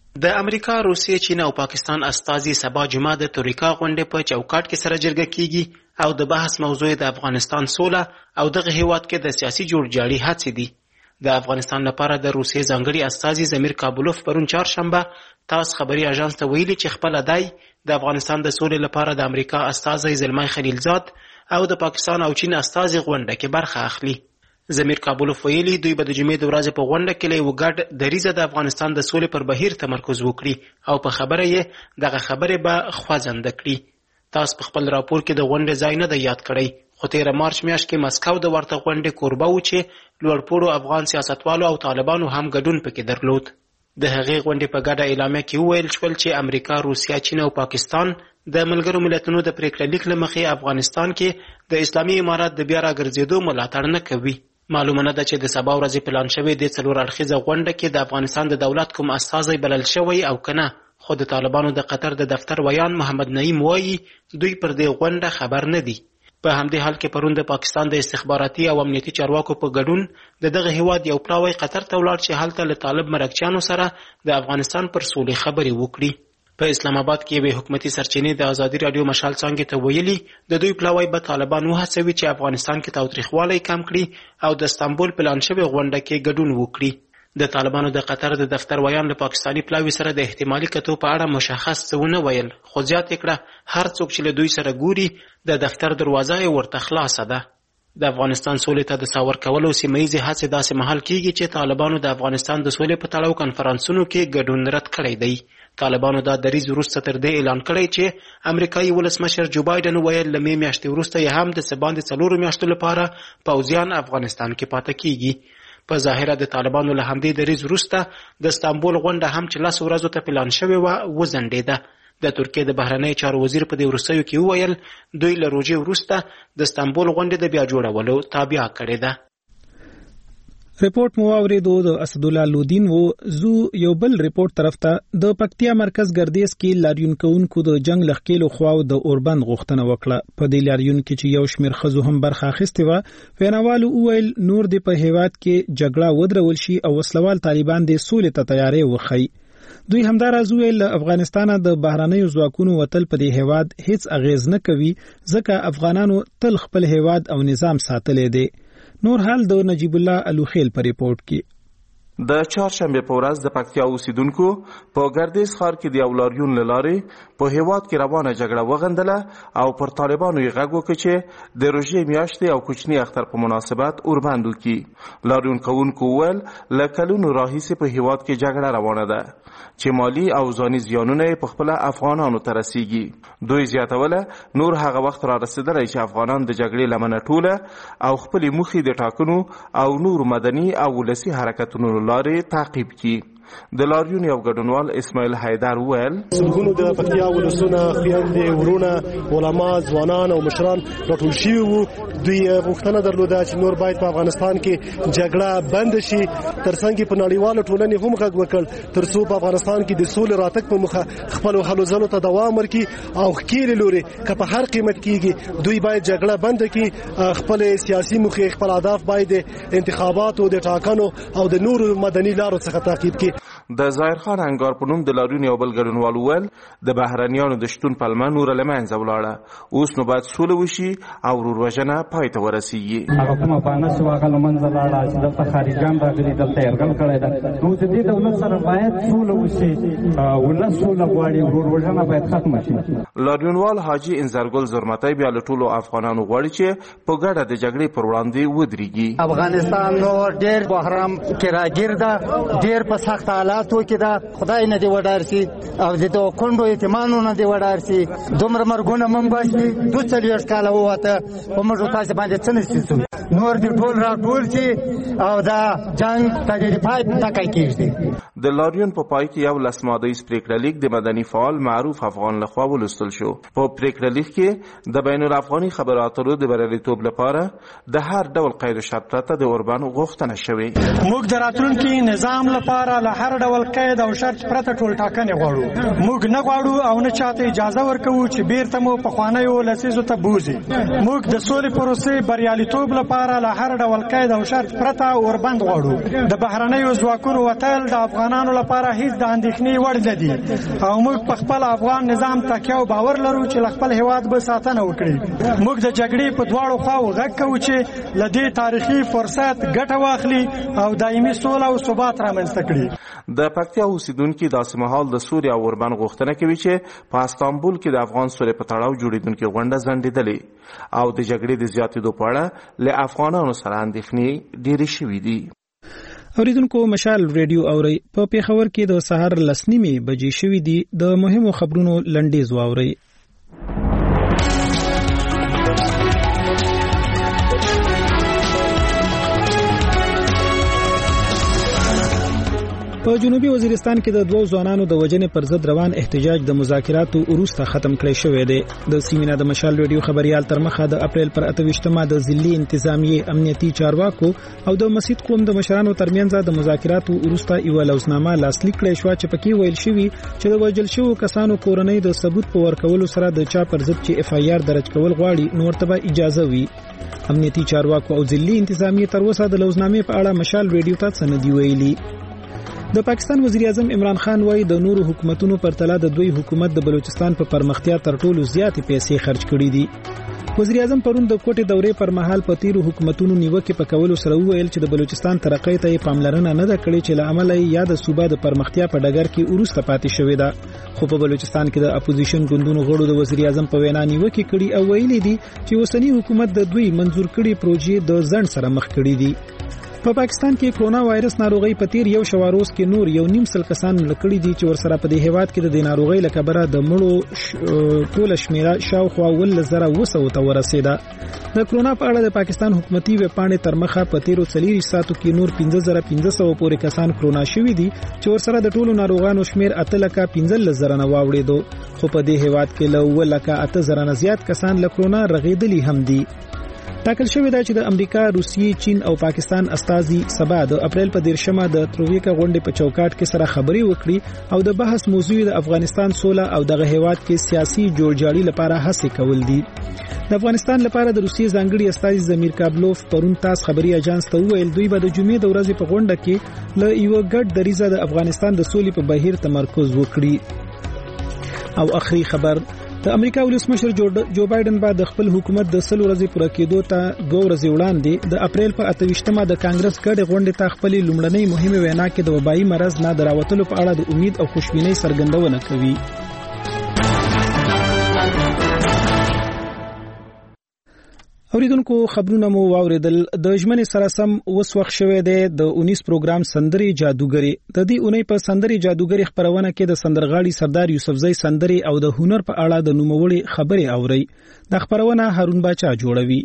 د امریکا، روسیې، چین او پاکستان استازي سبا جمعه د توریکا غونډې په چوکاټ کې سره جرګه کیږي او د بحث موضوع د افغانستان سوله او دغه هیواد کې د سیاسي جوړجاړي هڅې دي. د افغانستان لپاره د روسیې ځانګړي استازي زمیر کابولوف پرون چهارشنبه تاس خبري اژانس ته ویلي چې خپل ادای د افغانستان د سولې لپاره د امریکا استازي زلمای خلیلزاد او د پاکستان او چین استازي غونډه کې برخه اخلي. زمیر کابولوف ویلي دوی به د جمعې د ورځې په غونډه کې له یو ګډ دریځه د افغانستان د سولې پر بهیر تمرکز وکړي او په خبره یې دغه خبرې به خوځنده کړي. تاسو په خپل راپور کې د غونډې ځای نه دی یاد کړی، خو تیره مارچ میاشت کې مسکو د ورته غونډې کوربه و چې لوړپوړو افغان سیاستوالو او طالبانو هم ګډون پکې درلود. د هغې غونډې په ګډه اعلامیه کې وویل شول چې امریکا، روسیه، چین او پاکستان د ملګرو ملتونو د پریکړه لیک له مخې افغانستان کې د اسلامي امارات د بیا راګرځېدو ملاتړ نه کوي. معلومه نه ده چې د سبا ورځې پلان شوې د څلور اړخیزه غونډه کې د افغانستان د دولت کوم استازی بلل شوی او که نه، خو د طالبانو د قطر د دفتر ویان محمد نعیم وایي دوی پر دې غونډه خبر نه دي. په همدې حال کې پرون د پاکستان د استخباراتي او امنیتي چارواکو په ګډون د دغه هیواد یو پلاوی قطر ته ولاړ چې هلته له طالب مرکچیانو سره د افغانستان پر سولې خبرې وکړي. په اسلام آباد کې یوې حکومتي سرچینې د ازادي راډیو مشال څانګې ته ویلي د دوی پلاوی به طالبان وهڅوي چې افغانستان کې تاوتریخوالی کم کړي او د استانبول پلان شوې غونډه کې ګډون وکړي. د طالبانو د قطر د دفتر ویان له پاکستاني پلاوي سره د احتمالي کتو په اړه مشخص څه ونه ویل، خو زیاته کړه هر څوک چې له دوی سره ګوري د دفتر دروازه یې ورته خلاصه ده. د افغانستان سولې ته د ساور کولو سیمهیزې هڅې داسې مهال کیږي چې طالبانو د افغانستان د سولې په تړاو کنفرانسونو کې ګډون رد کړی دی. طالبانو دا دریځ وروسته تر دې اعلان کړی چې امریکایي ولسمشر جو بایدن ویل له مې میاشتې وروسته یې هم د څه باندې 4 میاشتو لپاره پوځیان افغانستان کې پاتې کیږي. په ظاهره د طالبانو له همدې دریځ وروسته د استانبول غونډه هم چې 10 ورځو ته پلان شوې وه وځنډېده. د ترکیې د بهرنیو چارو وزیر په دې وروستیو کې وویل دوی له روژې وروسته د استانبول غونډې د بیا جوړولو تابع کړې ده. ریپورت مو واورېدو د اسدالله لودین و. زو یو بل ریپورت طرف ته د پکتیا مرکز ګردیز کې لاریون کوونکو د جنگ لخکېلو خواو د اوربند غوښتنه وکړه. په دې لاریون کې چې یو شمېر ښځو هم برخه اخیستې وه، ویناوالو وویل نور دې په هیواد کې جګړه ودرول شي او وسلوال طالبان دې سولې ته تیاری وښیي. دوی همداراز وویل له افغانستانه د بهرنیو ځواکونو وتل په دې هیواد هیڅ اغیز نه کوي ځکه افغانانو تل خپل هیواد او نظام ساتلی دی. نور حال د نجیب الله الوخیل په ریپورت کې. د چهارشنبه په ورځ د پکتیا اوسیدونکو په ګردیز ښار کې د یو لاریون له لارې په هیواد کې روانه جګړه وغندله او پر طالبانو یې غږ وکړ چې د روژې میاشتې او کوچني اختر په مناسبت اوربند وکړي. لاریون کوونکو وویل له کلونو راهیسې په هیواد کې جګړه روانه ده چې مالی او ځاني زیانونه یې په خپله افغانانو ته رسیږي. دوی زیاتوله نور هغه وخت را رسېدلی چې افغانان د جګړې لمنه ټوله او خپلې موخې د ټاکنو او نور مدني او ولسي حرکتونو لارې تعقیب کی. د لاریون یو ګډونوال اسماعیل حیدر وویل سلګونو د پکتیا ولسونه، خویندې، ورونه، علما، ځوانان او مشران راټول شوي وو. دوی غوښتنه درلوده چې نور باید په افغانستان کې جګړه بند شي. ترڅنګ په نړیواله ټولنې هم غږ وکړ ترڅو په افغانستان کې د سولې راتګ په مخه خپل هلو ځلو ته دوام ورکړي او ښکېلې لوري که په هر قیمت کېږي دوی باید جګړه بند کړي. خپل سیاسي موخې، خپل اهداف باید د انتخاباتو، د ټاکنو او د نورو مدني لارو څخه تعقیب کړي. د ظاهر خان انګار په نوم د لاریون یو بل ګډونوال وویل د بهرنیانو د شتون پلمه نوره له منځه ولاړه. اوس نو باید سوله وشي او وروروژنه پای ته ورسیږي. هغه کومه پانه چې هغه له منځه لاړه چې دلته خارجیان راغلي، دلته یرغل کړی ده. نو د دې دولت سره باید سوله وشي، ولس سوله غواړي، وروروژنه باید ختمه شي. لاریونوال حاجي انزرګل زرمتی بیا له ټولو افغانانو غواړي چې په ګډه د جګړې پر وړاندې ودرېږي. افغانستان نو ډېر بحران کې راګیر ده، ډېر په سخت حالاتو کې ده. خدای نه دې وډار شي او د کونډو یتیمانو نه دې وډار شي. دومره مرګونه منبع شي 42 کاله ووته په موږ تاسو باندې څه نشي نور دې ټول راټول شي او دا جنگ تجربه تکای کېږي. د لاریون په پای کې یو لسماده‌ای پریکړه لیک د مدني فعال معروف افغان لخوا ولوستل شو. په پریکړه لیک کې د بین الافغاني خبرو اترو د بریالیتوب لپاره د هر ډول قید و شرط پرته د اوربند غوښتنه شوې. موږ د راتلونکي نظام لپاره له هر ډول قید او شرط پرته ټول ټاکنې غواړو. موږ نه غواړو او نه چاته اجازه ورکوو چې بیرته مو پخوانیو لسیزو ته بوزي. موږ د سولې پروسې بریالیتوب لپاره له هر ډول قید او شرط پرته اوربند غواړو. د بهرنیو ځواکونو وتل د افغان ځوانانو لپاره هیڅ د اندېښنې وړ نه دي او موږ په خپل افغان نظام تکیه او باور لرو چې خپل هیواد به ساتنه وکړي. موږ د جګړې په دواړو خواو غږ کوو چې له دې تاریخي فرصت ګټه واخلي او دایمي سوله او ثبات رامنځته کړي. د پکتیا اوسیدونکو داسې مهال د سوریا او اوربند غوښتنه کوي چې په استانبول کې د افغان سولې په تړاو جوړیدونکو غونډه ځنډېدلې او د جګړې د زیاتېدو په اړه له افغانانو سره اندېښنې ډېرې شوې دي. اوریدونکو مشال ریډیو اوري په پیښور کې د سحر 10:30 بجې شوې دي. د مهمو خبرونو لنډیز واوري. په جنوبي وزیرستان کې د دوو ځوانانو د وژنې پر ضد روان احتجاج د مذاکراتو وروسته ختم کړی شوی دی. د سیمینار د مشال ریډیو خبريال تر مخه د اپریل پر 28مه د ضلعي انتظامیه امنیتي چارواکو او د مسجد قوم د مشرانو ترمنځ د مذاکراتو وروسته یو لوزنامه لاسلیک کړی شو چې پکې ویل شوی چې د وژل شوو کسانو کورنۍ د ثبوت په ورکولو سره د چا پر ضد چې اف ای آر درج کول غواړي نو ورته اجازه وي. امنیتي چارواکو او ضلعي انتظامیه تر اوسه د لوزنامې په اړه مشال ریډیو ته څه نه دی ویلي. د پاکستان وزیر اعظم عمران خان وایي د نورو حکومتونو پر تله د دوی حکومت د بلوچستان په پرمختیا تر ټولو زیاتې پیسې خرج کړې دي. وزیر اعظم پرون د کوټې دورې پر مهال په تیرو حکومتونو نیوکه په کولو سره وویل چې د بلوچستان ترقۍ ته پاملرنه نه ده کړې چې له امله یا د صوبا د پرمختیا په ډګر کې ورسته پاتې شوې ده. خو په بلوچستان کې د اپوزیشن ګوندونو غړو د وزیر اعظم په وینا نیوکه کړې او ویلي دي چې اوسنی حکومت د دوی منزور کړي پروژې د ځنډ سره مخ کړي دي. په پاکستان کې کرونا وایرس ناروغي په تیر یو شواروز کې نور یو نیم سل کسان لکړي دي چې ورسره په دې هیواد کې د ناروغي لکبره د مړو ټول شمیره شاوخوا 1,200 ته ورسیده. د کرونا په اړه د پاکستان حکومتي ویب پاڼې تر مخه په تیرو 40 ساعتو کې نور 15,500 پورې کسان کرونا شوي دي چې ورسره د ټولو ناروغانو شمیر 8,15,000 نه واوړېدو. خو په دې هیواد کې له 8,000 نه زیات کسان له کرونا رغېدلي هم دي. ټاکل شوې ده چې د امریکا، روسیې، چین او پاکستان استازي سبا د اپریل په 13مه د ترویکا غونډې په چوکاټ کې سره خبرې وکړي او د بحث موضوع د افغانستان سوله او دغه هیواد کې سیاسي جوړجاړي لپاره هڅې کول دي. د افغانستان لپاره د روسیې ځانګړي استازي زمیر کابلوف پرون تاس خبري اژانس ته وویل دوی به د جمعې د ورځې په غونډه کې له یو ګډ دریزه د افغانستان د سولې په بهیر تمرکز وکړي. او اخري خبر د امریکا ولسمشر جو بایدن بعد د خپل حکومت د 100 ورځې پوره کېدو ته 2 ورځې وړاندې د اپریل په 28مه د کانګرس ګډه غونډې ته خپل لومړنۍ مهمه وینا کې د وبایي مرض نه دراوتلو په اړه د امید او خوشبینۍ څرګندونه کوي. اوریدونکو خبرونه مو واوریدل. د ژمنې سره سم اوس وخت شوه دی د 19 پروګرام سندري جادوګری. د دې اونۍ په سندري جادوګری خبرونه کې د سندرغاړي سردار یوسفزئی سندري او د هنر په اړه د نوموړي خبرې اوري. د خبرونه هارون باچا جوړوي.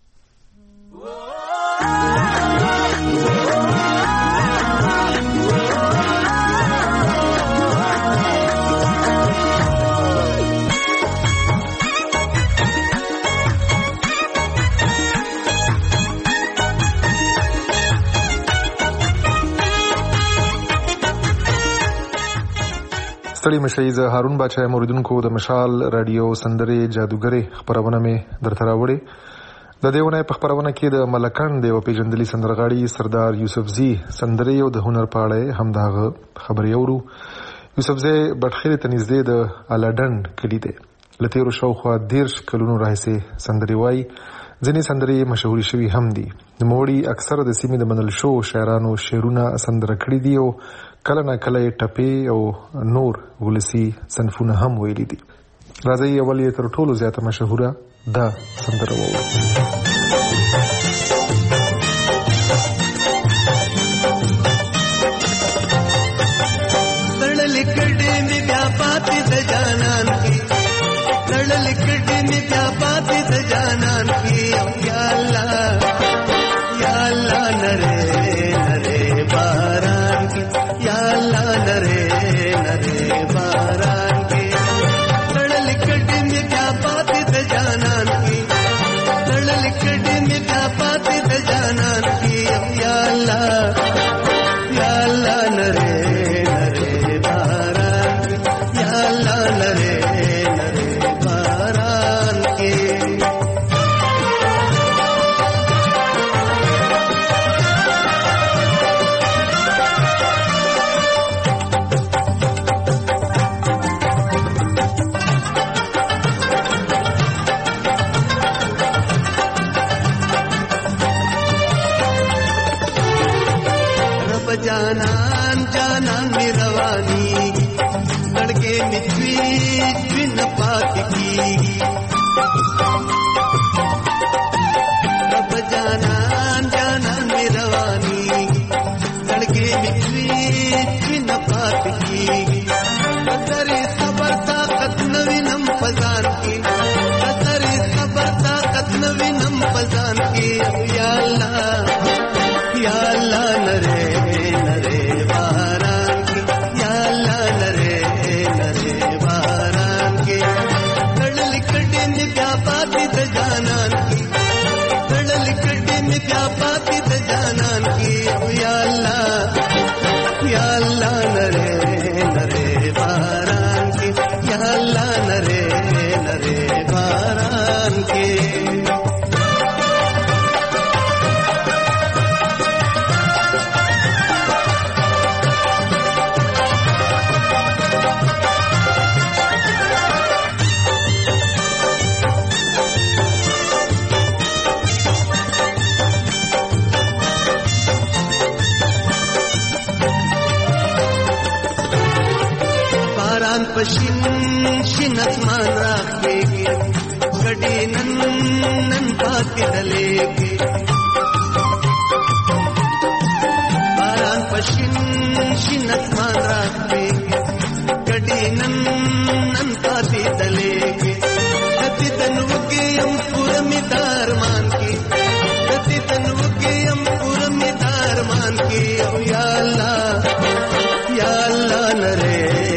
ستړي مشي زه هارون باچا موریدونکو د مشال رادیو سندري جادوګری خبرونه مې درته راوړي. د دیونه په خبرونه کې د ملکند او پیژندلي سندرغاړي سردار یوسفزئی سندري او د هنر په اړه هم دا خبري اورو. یوسفزئی بټخیل ته نږدې د الاډن کلی دی. لتیرو شاوخوا 10 کلونو راهیسې سندري وای. ځینې سندري مشهوري شوي هم دي. نوموړي اکثر د سیمې د منل شو شاعرانو شعرونه سندره کړي دي او کله نه کله ټپي او نور ولسی صنفونه هم ویلي دي. راځي اول یې تر ټولو زیاته مشهوره دا سندره وو. لړل کډې می بیا پاتې د جانان کی لړل کډې می بیا پاتې د جانان کی یا الله نره نره باران کی یا اللہ نرے نرے باران کی لڑل کڈی میں کیا پاتی د جانان کی لڑل کڈی میں کیا پاتی د جانان کی یا اللہ نرے نرے باران کی یا اللہ نرے نرے باران کی زړګي مې دوی نه پاتې کیږي رب جانان جانان مې رواني زړګي مې دوی نه پاتې کیږي کترې صبر طاقت نوې نم پزان کې کترې صبر طاقت نوې نم پزان کې یا الله نره نره باران کې یا الله نره نره باران کې کړل کډې مې بیا پاتې د جانان کې کړل کډې مې بیا پاتې د جانان کې یا الله نره نره باران کې یا الله نره نره باران کې پشین شین اسمان راکېږي غډې نن پاتې ډلېږي باران پشین شین اسمان راکېږي غډې نن پاتې ډلېږي کتی تنو کې هم پوره مې دارمان کې کتی تنو کې هم پوره مې دارمان کې او یا الله نره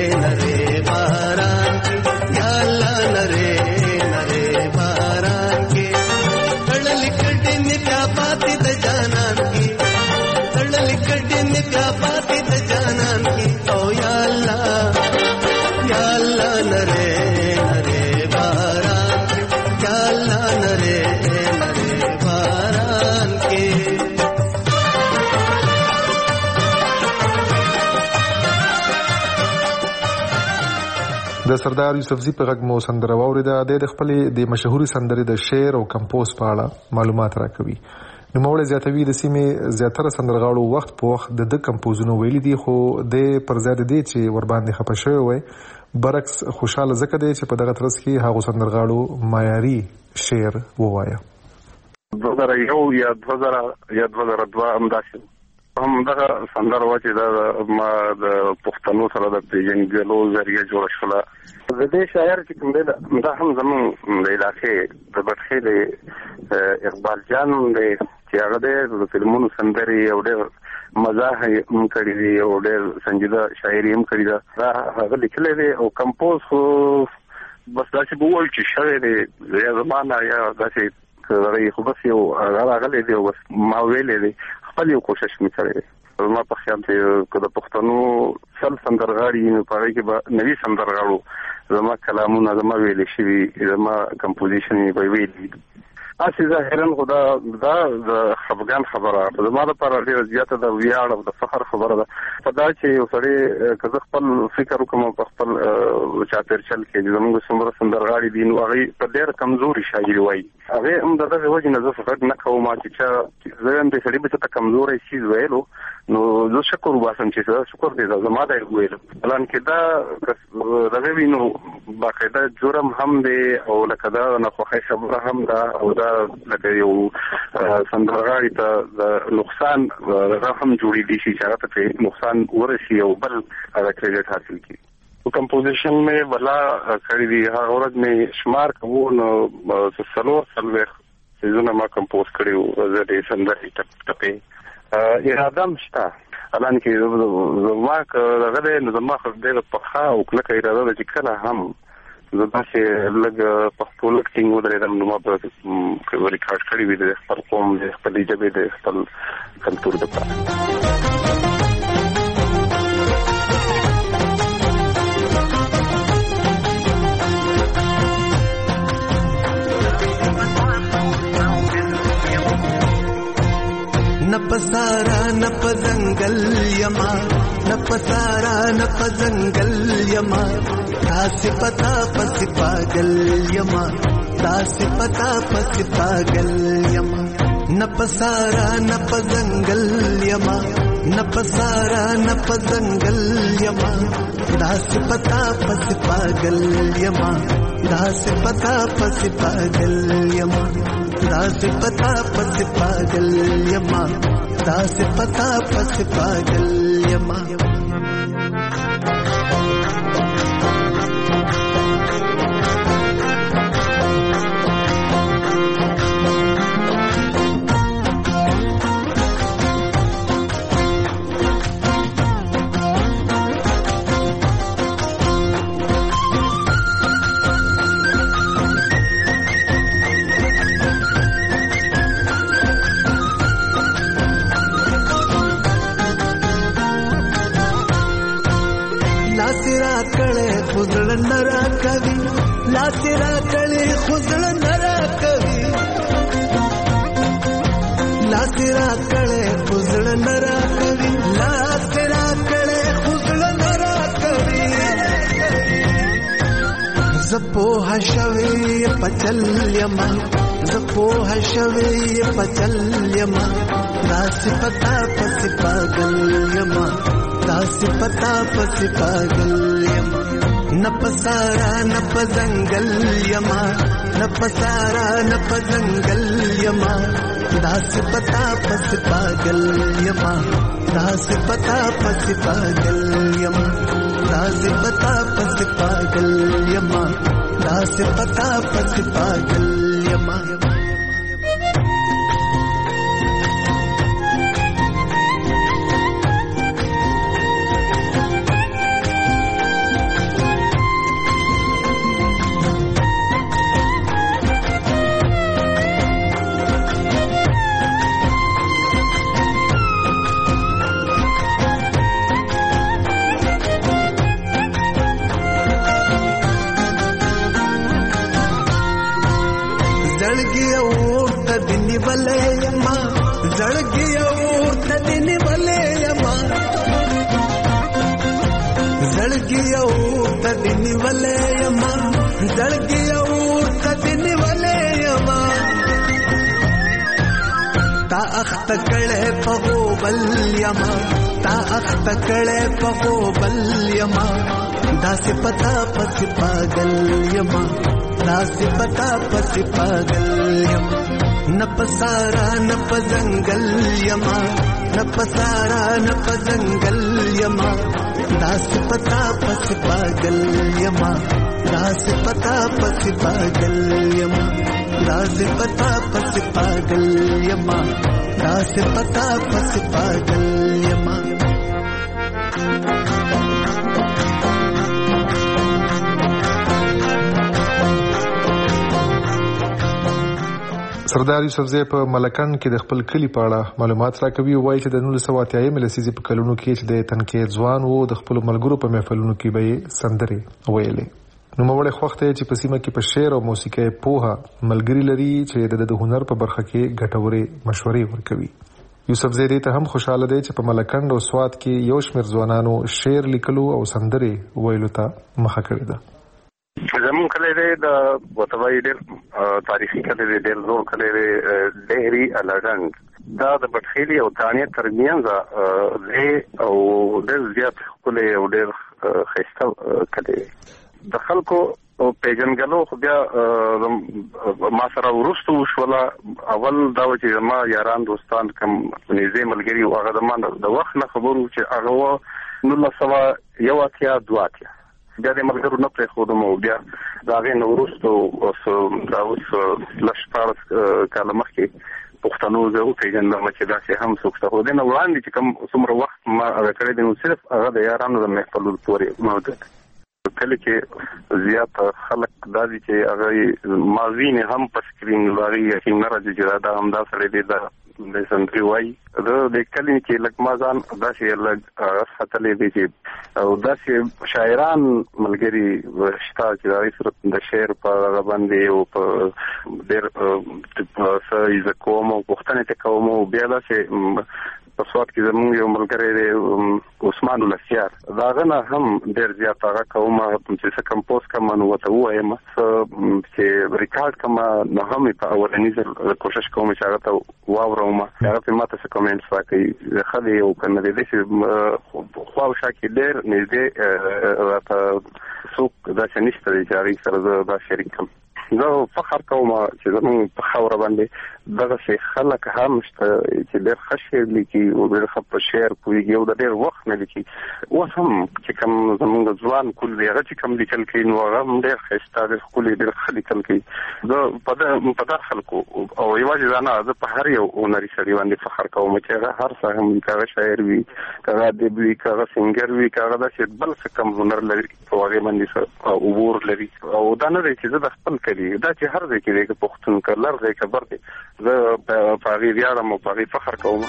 د سردار یوسفزي په غږ مو سندره واوریده. د خپلې د مشهوري سندرې د شعر او کمپوز په اړه معلومات راکوي. نوموړی زیاتوي د سیمې زیاتره سندرغاړو وخت په وخت د کمپوزونو ویلي دي، خو د پر ځای د دې چې ور باندې خپه شوی وي برعکس خوشاله ځکه دی چې په دغه ترڅ کې هغو سندرغاړو معیاري شعر ووایه. 2001 یا 2002 همداسې همدغه سندره وه چې دا ما د پښتنو سره د پېژندګلو ذریعه جوړه شوله. د دې شاعر چې کوم دی دا هم زموږ د علاقې د بټخې اقبال جان دی چې هغه دی د فلمونو سندرې او ډېر مزاح هم کړي دي او ډېر سنجیده شاعري هم کړې ده. دا هغه لیکلی دی او کمپوز خو بس داسې به ووایو چې شوی دی یا زما نه یا داسې خو بس یو راغلی دی او بس ما ویلی دی خپل یو کوشش مې کړی دی. زما په خیال چې که د پښتنو سل سندرغاړي نو په هغې کې به نوي سندرغاړو زما کلامونه زما ویلې شوي زما کمپوزیشن یې به ویلي. هسې ظاهرا خو دا د خفګان خبره زما دپاره ډېره زیاته د ویاړ او د فخر خبره ده په دا چې یو سړی که زه خپل فکر وکړم په خپل چاپېرچل کې چې زموږ څومره سندرغاړي دي نو هغوی په ډېره کمزوري شاعري وایي. هغې هم د دغې وجې نه زه غږ نه کوم چې چا زه هم دې سړي به چاته کمزوری څیز ویلو نو زه شکر وباسم چې شکر دی زما دی ویلو. حالانکې دا دغه وي نو باقاعده جرم هم دی او لکه دا ناخوښۍ خبره هم ده او دا لکه یو سندرغاړي ته د نقصان هغه هم جوړېدی شي چې هغه ته نقصان ورسي او بل هغه کریډټ حاصل کړي. کمپوزیشن مې بلا کړی دی هغه ورځ مې شمار کوو نو 4 سیزونه ما کمپوز کړي وو زه د سندرې ټپې اراده هم شته حالانکې زما که دغه دی نو زما خو ډېره پخه او کلکه اراده ده چې کله هم زه داسې لږ پښتو لږ ټینګ ودرېدم نو ما به ریکارډ کړي وي د خپل قوم د خپلې ژبې د خپل کلتور دپاره. نپسارا نپزنگل یما نپسارا نپزنگل یما تاسی پتا پسی پاگل یما تاسی پتا پسی پاگل یما نپسارا نپزنگل یما न पसारा न पजंगल यमा दास पता पस पागल यमा दास पता पस पागल यमा दास पता पस पागल यमा दास पता पस पागल यमा खुजळ नरा कवी लासिरा कळे खुजळ नरा कवी लासिरा कळे खुजळ नरा कवी लासिरा कळे खुजळ नरा कवी जपो हशवे पचल्यमा जपो हशवे पचल्यमा दास पता पस पागल्यमा दास पता पस पागल्यमा न पसारा न पजंगल यमा न पसारा न पजंगल यमा दास पता पस पागल यमा दास पता पस पागल यमा दास पता पस पागल यमा दास पता पस पागल यमा तकळे पगो बल्यमा ता तकळे पगो बल्यमा दास पता पस पागल्यमा दास पता पस पागल्यमा न पसारा न पजंगल्यमा न पसारा न पजंगल्यमा दास पता पस पागल्यमा दास पता पस पागल्यमा दास पता पस पागल्यमा दास पता पस पागल्यमा سردار یوسفزی په ملکن کې د خپل کلی په اړه معلومات راکوي او وایي چې د 1980 لسیزې په کلونو کې چې د تنکي ځوان وو د خپل ملګرو په محفلونو کې به سندري ویلې. نو موږ خوښته چې په سیمه کې په شعر او موسیقي پوها ملګری لري چې د هنر په برخه کې ګټوري مشورې ورکوي. یوسفزی ته هم خوشاله دی چې په ملکن او سواد کې یو شمېر ځوانانو شعر لیکلو او سندري ویلو ته مخه کړې ده. زمون کله د وتوای ډېر تاریخي کله ډېر زور کله ډېری الګنګ دا د بټخيلي او تانیه ترمنځ له او ډېر زیات کله او ډېر خسته کله د خلکو او پیژنګلو خو بیا ما سره ورستو شولا اول دا چې ما یاران دوستان کوم نږدې ملګری او هغه د ما د وخت نه خبرو چې هغه نو لسوا یو اتیا دواتیا بیا د ملګرو نه پرې خودم او بیا دا غي نو ورستو دا اوس لښپارس کاله مخکې پښتنو زه پیژندم چې دا څه هم څوک ته ودی نه وړاندې چې کوم څومره وخت ما کړی دی نو صرف هغه د یارانو د محفلو پورې موجود کله کې زیات خلک داسې چې هغه مازین هم په سکرین لري یقین نه راځي چې دا هم دا سره دی دا د سندري وای د کله کې لکه مازان داسې لږ خطلې دی چې او داسې شاعران ملګری شتا چې د شعر په باندې او په ډېر څه کوم او پښتنه ته کوم بیا داسې په سواد کې زموږ یو ملګری دی عثمان لسیار داغه نه هم ډېر زیات هغه کوم چې کمپوز کوم نو وته وایم چې ریکارډ کوم نو هم په اولنی ځل کوشش کوم چې هغه ته واورم هغه په ماته څه کومنټس راکړي خدای یو کنه دې چې خو شاکي ډېر نږدې راته څوک دا چې نشته چې هغه سره دا شریک کوم زه فخر کوم چې زموږ په خاوره باندې دغه شي خلک هم شته چې ډېر ښه شعر لیکي او ډېر ښه په شعر پوهېږي او د ډېر وخت نه لیکي اوس هم چې کوم زموږ ځوان کول دی هغه چې کوم لیکل کوي نو هغه هم ډېر ښایسته ډېر ښکلي ډېر ښه لیکل کوي زه په دغه خلکو او یوازې دا نه زه په هر یو هنري سړي باندې فخر کوم چې هغه هر څه هم که هغه شاعر وي که هغه ادیب وي که هغه سینګر وي که هغه داسې بل څه کم هنر لري په هغې باندې عبور لري او دا نه دی چې زه د خپل کلي دا چې هر ځای کې دی که پښتون که لر دی که بر دی زه په هغې ویاړم او په هغې فخر کوم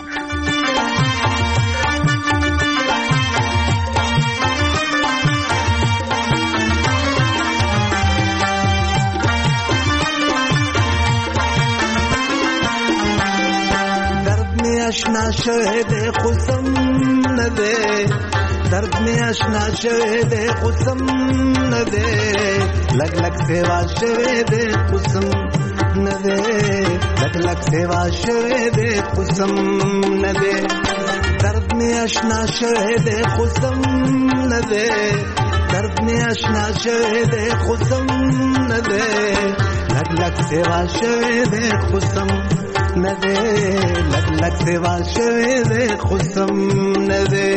درد میں اشنا شہد قسم نہ دے درد میں اشنا شہد قسم نہ دے لگ لگ سیوا شہد قسم نہ دے لگ لگ سیوا شہد قسم نہ دے درد میں اشنا شہد قسم نہ دے درد میں اشنا شہد قسم نہ دے لگ لگ سیوا شہد قسم نہ دے لگ لگ سیوا شہد قسم نہ دے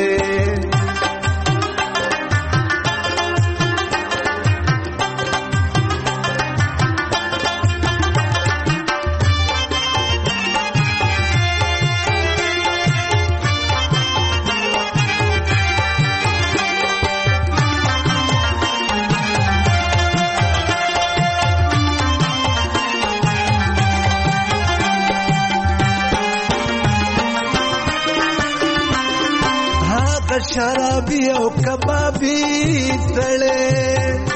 شرابی او کبابی سړې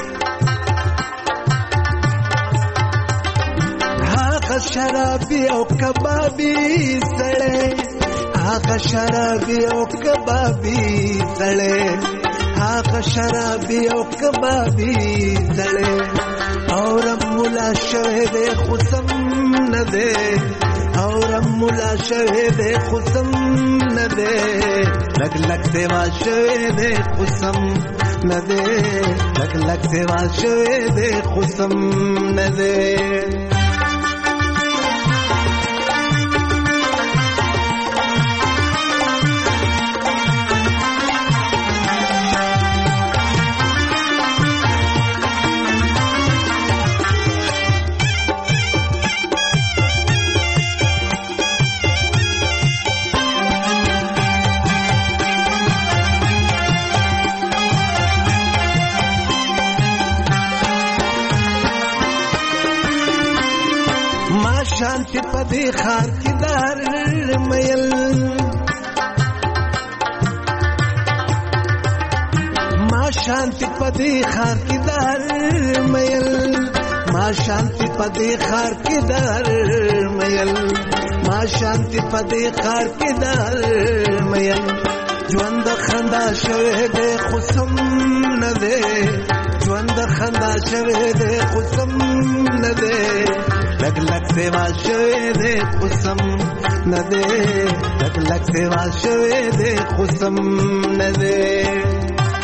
هغه شرابی او کبابی سړې هغه شرابی او کبابی سړې هغه شرابی او کبابی سړې اور مولا شهد قسم نه دے اور مولا شهد قسم نه دے لگ لگ سیوا شہد قسم نہ دے لگ لگ سیوا شہد قسم نہ دے شانتی پدی خار کی دار میل ما شانتی پدی خار کی دار میل ما شانتی پدی خار کی دار میل ما شانتی پدی خار کی دار میل ژوند خندا شوه دې قسم نه دې ژوند خندا شوه دې قسم نه دې لگ لگ سیوا شوه دې قسم نه دې لگ لگ سیوا شوه دې قسم نه دې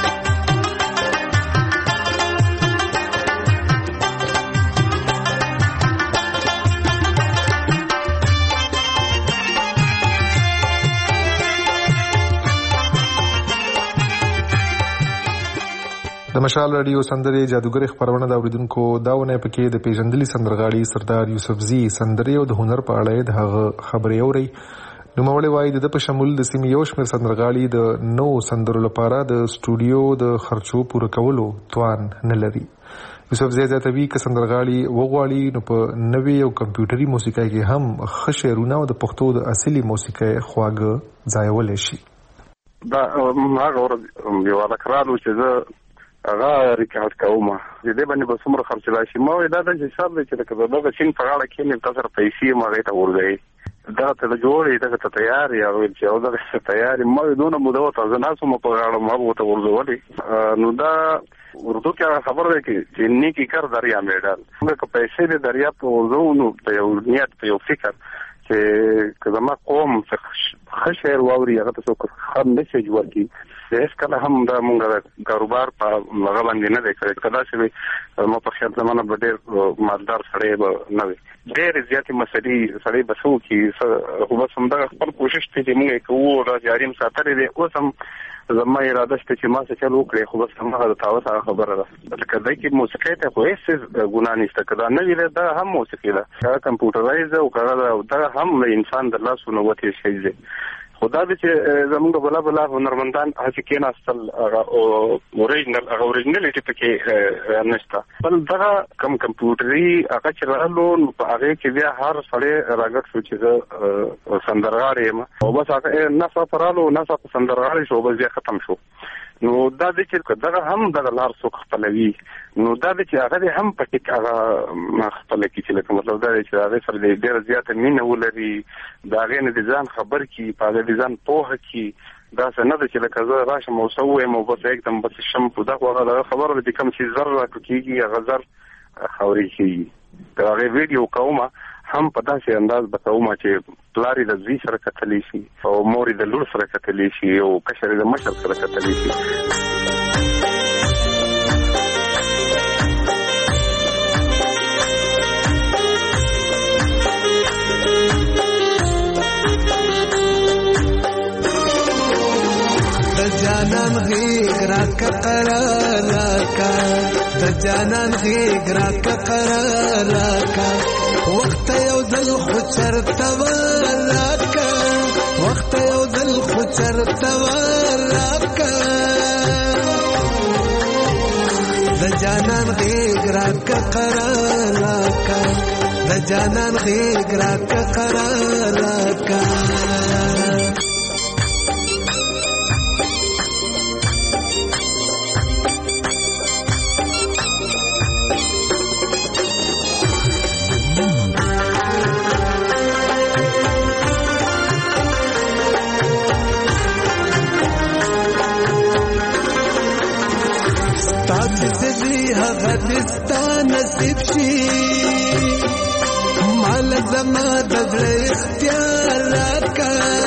د مشال رادیو سندرې جادوګر خبرونه د اوریدونکو داونه پکې د پیژندلي سندرغاړي سردار یوسفزي سندرې او د هنر په اړه د هغه خبرې اوري نو مولوی وایي د په شمول د سیمې یو شمېر سندرغاړي د نو سندرو لپاره د سټوډیو د خرچو پوره کولو توان نه لري یوسفزي زیاتوي که سندرغاړي وغواړي نو په نوې او کمپیوټري موسیقۍ کې هم ښه شعرونه او د پښتو د اصلي موسیقۍ خواږه ځایولی شي دا هغه ورځ یو راکرالو چې زه هغه ریکارډ کوم چې دې باندې به څومره خرچ راشي ما دا د حساب دی چې دغه چین په غاړه کې نه تاسو پیسې ما غوښته ورغی دا ته جوړې دا ته تیار یا ویل چې او دا تیار ما دونه مو ته زناسو مو په غاړه ما ته ورزولې نو دا اردو کې خبر ده چې نیکی کار دریا میډال موږ پیسې د دریا په وزونو په یو نیت په یو فکر چې کله ما قوم خشر واوري هغه ته څوک هم نشي جوړ کی هیڅ کله هم دا موږ کاروبار په هغه باندې نه دی کړی کله چې ما په خیال زمانه به ډېر مالدار سړی به نه وي ډېر زیاتې مسلې سړی به څو کې خو بس همدغه خپل کوشش دی چې موږ کوو را جاري ساتلی دی اوس هم زما اراده شته چې ما څه چل وکړي خو بس همغه د تاوس هغه خبره ده لکه دی کې موسیقۍ ته خو هېڅ ګناه نشته که دا نه وي دا هم موسیقي ده هغه کمپیوټرایز او هغه هم انسان د لاسو نه وتې شی دی خو دا چې زموږ بلا هنرمندان هڅې کېناستل هغه اوریجنالټي پکې نشته بل دغه کم کمپیوټري هغه چې راغلو نو په هغې کې بیا هر سړی راګډ شو چې زه سندرغاړی یم او بس هغه نڅا رالو نڅا په سندرغاړی شو بس بیا ختم شو نو دا چې دغه هم دغه لار څوک خپلوي نو دا چې هغه هم پکې هغه خپله کړي چې لکه مطلب دا چې هغې سره ډېره زیاته مینه ولري د هغې نه د ځان خبر کړي په هغې د ځان پوهه کړي داسې نه ده چې لکه زه راشم او څه ووایم او بس एकदम بس شم په دغه خبره ده چې کوم چې زر راټو کېږي هغه زر خاورې کېږي د هغې ویډیو کومه هم په داسې انداز به کومه چې پلار یې د زوی سره کتلی شي او مور یې د لور سره کتلی شي او کشر یې د مشر سره کتلی شي جانان غیگ راکا قرار راکا د جانان غیگ راکا قرار راکا وقت یو دل خو چرته راکا وقت یو دل خو چرته راکا د جانان غیگ راکا قرار راکا د جانان غیگ راکا قرار راکا غدستا نصیب شي مال زما د زړه اختیار راکا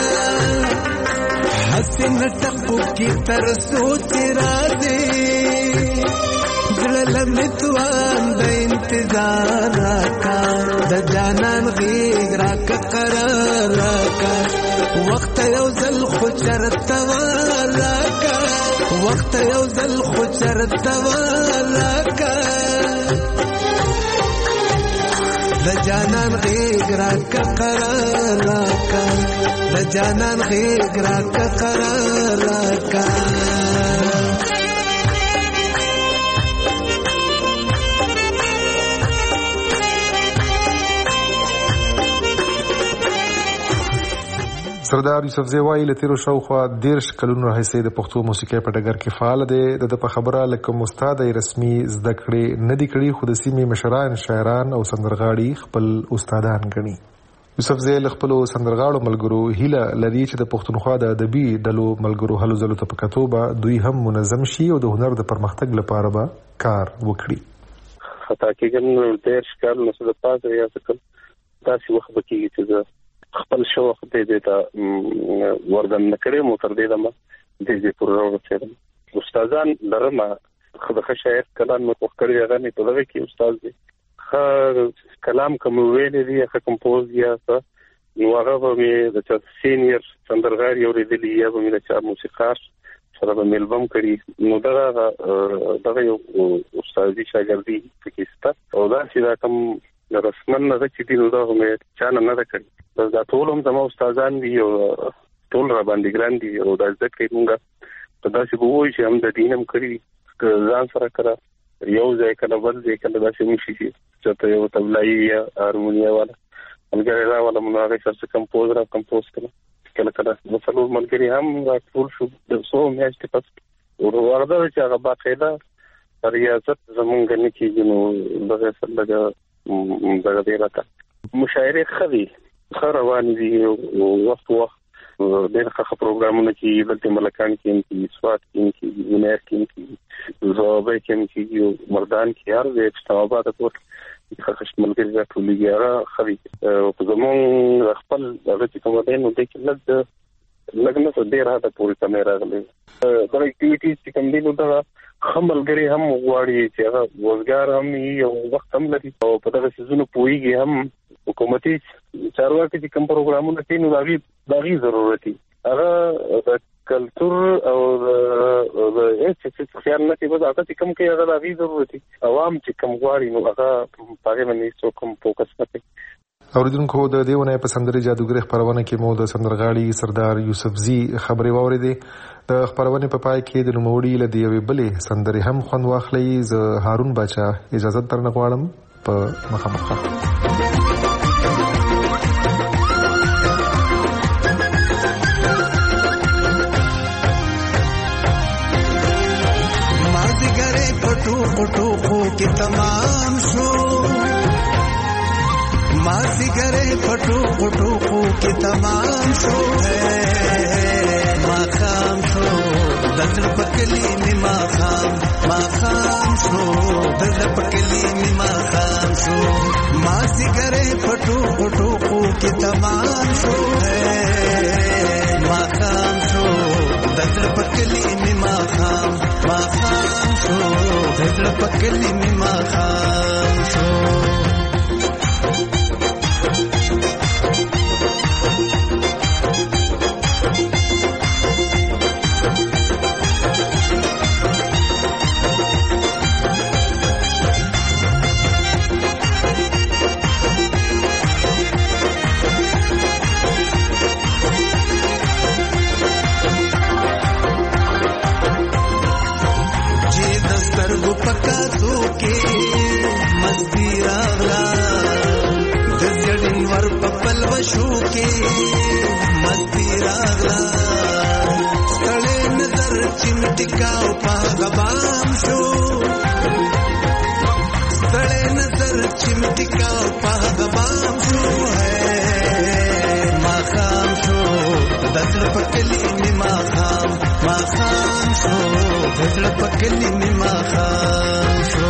حسن ټکو کی تر سوچ را دې زړه لمتوان د انتظار راکا د جانان غیږ راکا قرار راکا وخت یو ځل خو چرته راکا وخت یو ځل خو چرته راکا د جانان غیږ راکا قرار راکا د جانان غیږ راکا قرار راکا سردار یوسفزی وایي له تیرو شاوخوا 13 کلونو راهیسې د پښتو موسیقۍ په ډګر کې فعال دی د په خبره لکه استاد رسمي زده کړې نه دي کړي خو د سیمې مشران شاعران او سندرغاړي خپل استادان ګڼي یوسفزی له خپلو سندرغاړو ملګرو هیله لري چې د پښتونخوا د ادبي ډلو ملګرو هلو ځلو ته په کتو به دوی هم منظم شي او د هنر د پرمختګ لپاره به کار وکړي خطا کېږم 13 کال نو د پاتې یا څه داسې وخت به کېږي چې خپل شوق دې ته وردن نکړې مو تر دې دمه دې پروګرام وڅېړم استادان لرم خدای شاعر کلام مو وکړی هغه نه په دغه کې استاد دی خ کلام کوم ویلې دی هغه کمپوز یا څه نو هغه به د سینیئر سندرغاړي اوریدلی یا به د چا موسیقار سره به ملبم کړي نو دغه یو استادي شاګردي پکې ست او دا چې دا کوم رسمن نه چې دی نو دا هم چا نه کړی دا ټول هم زموږ استادان دي او ټول را باندې ګران دي او دا ځکه موږ په داسې وایي چې هم د دین هم کړی ځان سره کړه یو ځای کله بل ځای کله داسې نشي چې ته یو تبلایي یا هارمونیا والا ملګری را والا موږ هغه سره کمپوز کړه کله کله مثلا ملګری هم را ټول شو د څو میاشتې پس ورغله چې هغه باقاعده ریاضت زمونږ نه کېږي نو دغه سره دغه دی راته مشاعرې خدي روان دي وخت ډېر ښه پروګرامونه چې دلته ملکان کې سوات کې ونیر کې زوبه کې مردان کې هر ځای اسلام آباد ته ښه ملګری راټولېږي هغه خوي په زمون خپل هغه چې کوم دی نو د کې لګنه څه ډېر هدا پوری کمه راغلي دا اکټیویټیز چې کوم دی نو دا خملګری هم غواړي چې هغه روزګار هم یو وخت هم لري او په دغه سيزونو پويږي هم حکومتي چارواکي چې کوم پروګرامونه کوي نو داغي ضرورتي هغه د کلچر او د هیڅ خیال نه کوي دا چې کوم کې هغه داغي ضرورتي عوام چې کوم غواړي نو هغه پاره باندې څو کوم فوکس کوي. اوریدونکو د دیونه په سندري جادوګر خبرونه کې مو د سندرغاړي سردار یوسفزي خبري واوریدې د خبرونه په پای کې د نوموړي لدی یوې بلې سندري هم خوند واخلي. ز هارون بچا اجازه درنه غواړم په مخامخ. पटो के तमाम शो मासी करे पटो के तमाम शो है माखाम शो दल पकली में माखाम शो दल पकली में माखाम शो मासी करे पटो के तमाम शो है माखाम शो दल पकली में माखाम शो दल पकली में माखाम शो टिकाओ पागबाम शो सड़े नजर चिमटिकाओ पागबाम शो है माखाम शो दल पकली में माखाम शो दल पकली में माखाम शो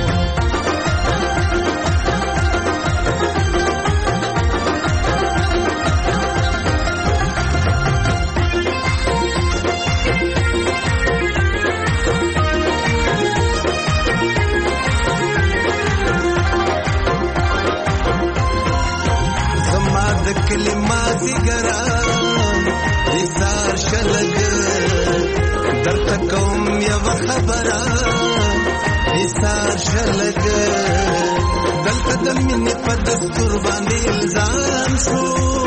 कलिमाती गराम इसार शलग दर्द कौम यव खबरा इसार शलग दल कदम में पदस्तूर बांधे इल्जाम शो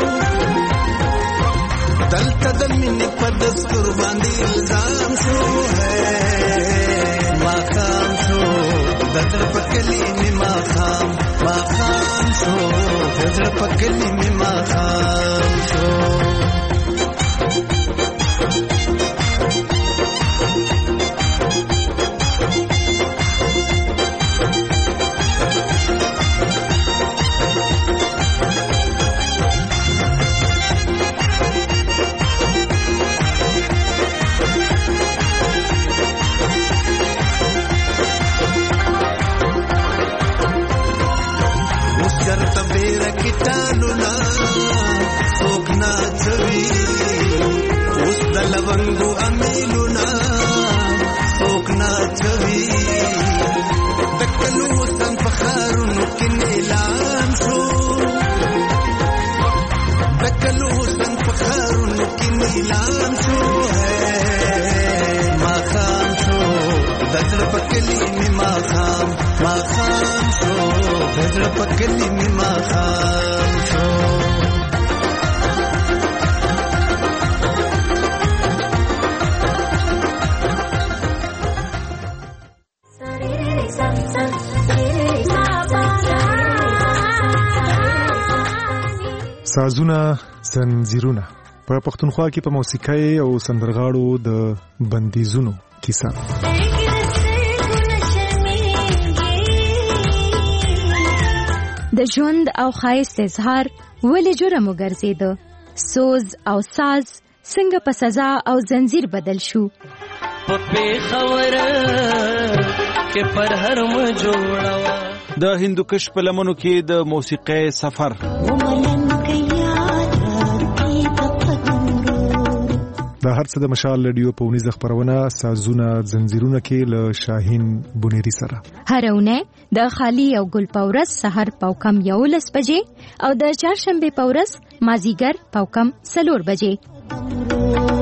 दल कदम में पदस्तूर बांधे इल्जाम शो है माखाम शो दल पकली में माखाम शो दल पकली में माखाम शो लवंगो अमीलुना सोकना छवि दकलू सन फखारुन किनेलाम शो दकलू सन फखारुन किनेलाम शो है माखाम शो दल पकली में माखाम शो दल पकली में माखाम शो سازونه زنجیرونه په پښتونخوا کې په موسیقۍ او سندرغاړو د بندیزونو کیسه د د ژوند او ښایست اظهار ولې جرم وګرځېده؟ سوز او ساز څنګه په سزا او زنجیر بدل شو؟ په پیښور کې پر هر م جوړوا د هندوکش په لمنو کې د موسیقۍ سفر. دا هر څه د مشال رادیو په ونیزه خبرونه سازونه زنجیرونه کې له شاهین بنيري سره هر اونۍ د خالی او ګل پورس سحر پاوکم 11 بجې او د چهارشنبه پورس مازیګر پاوکم 4 بجې.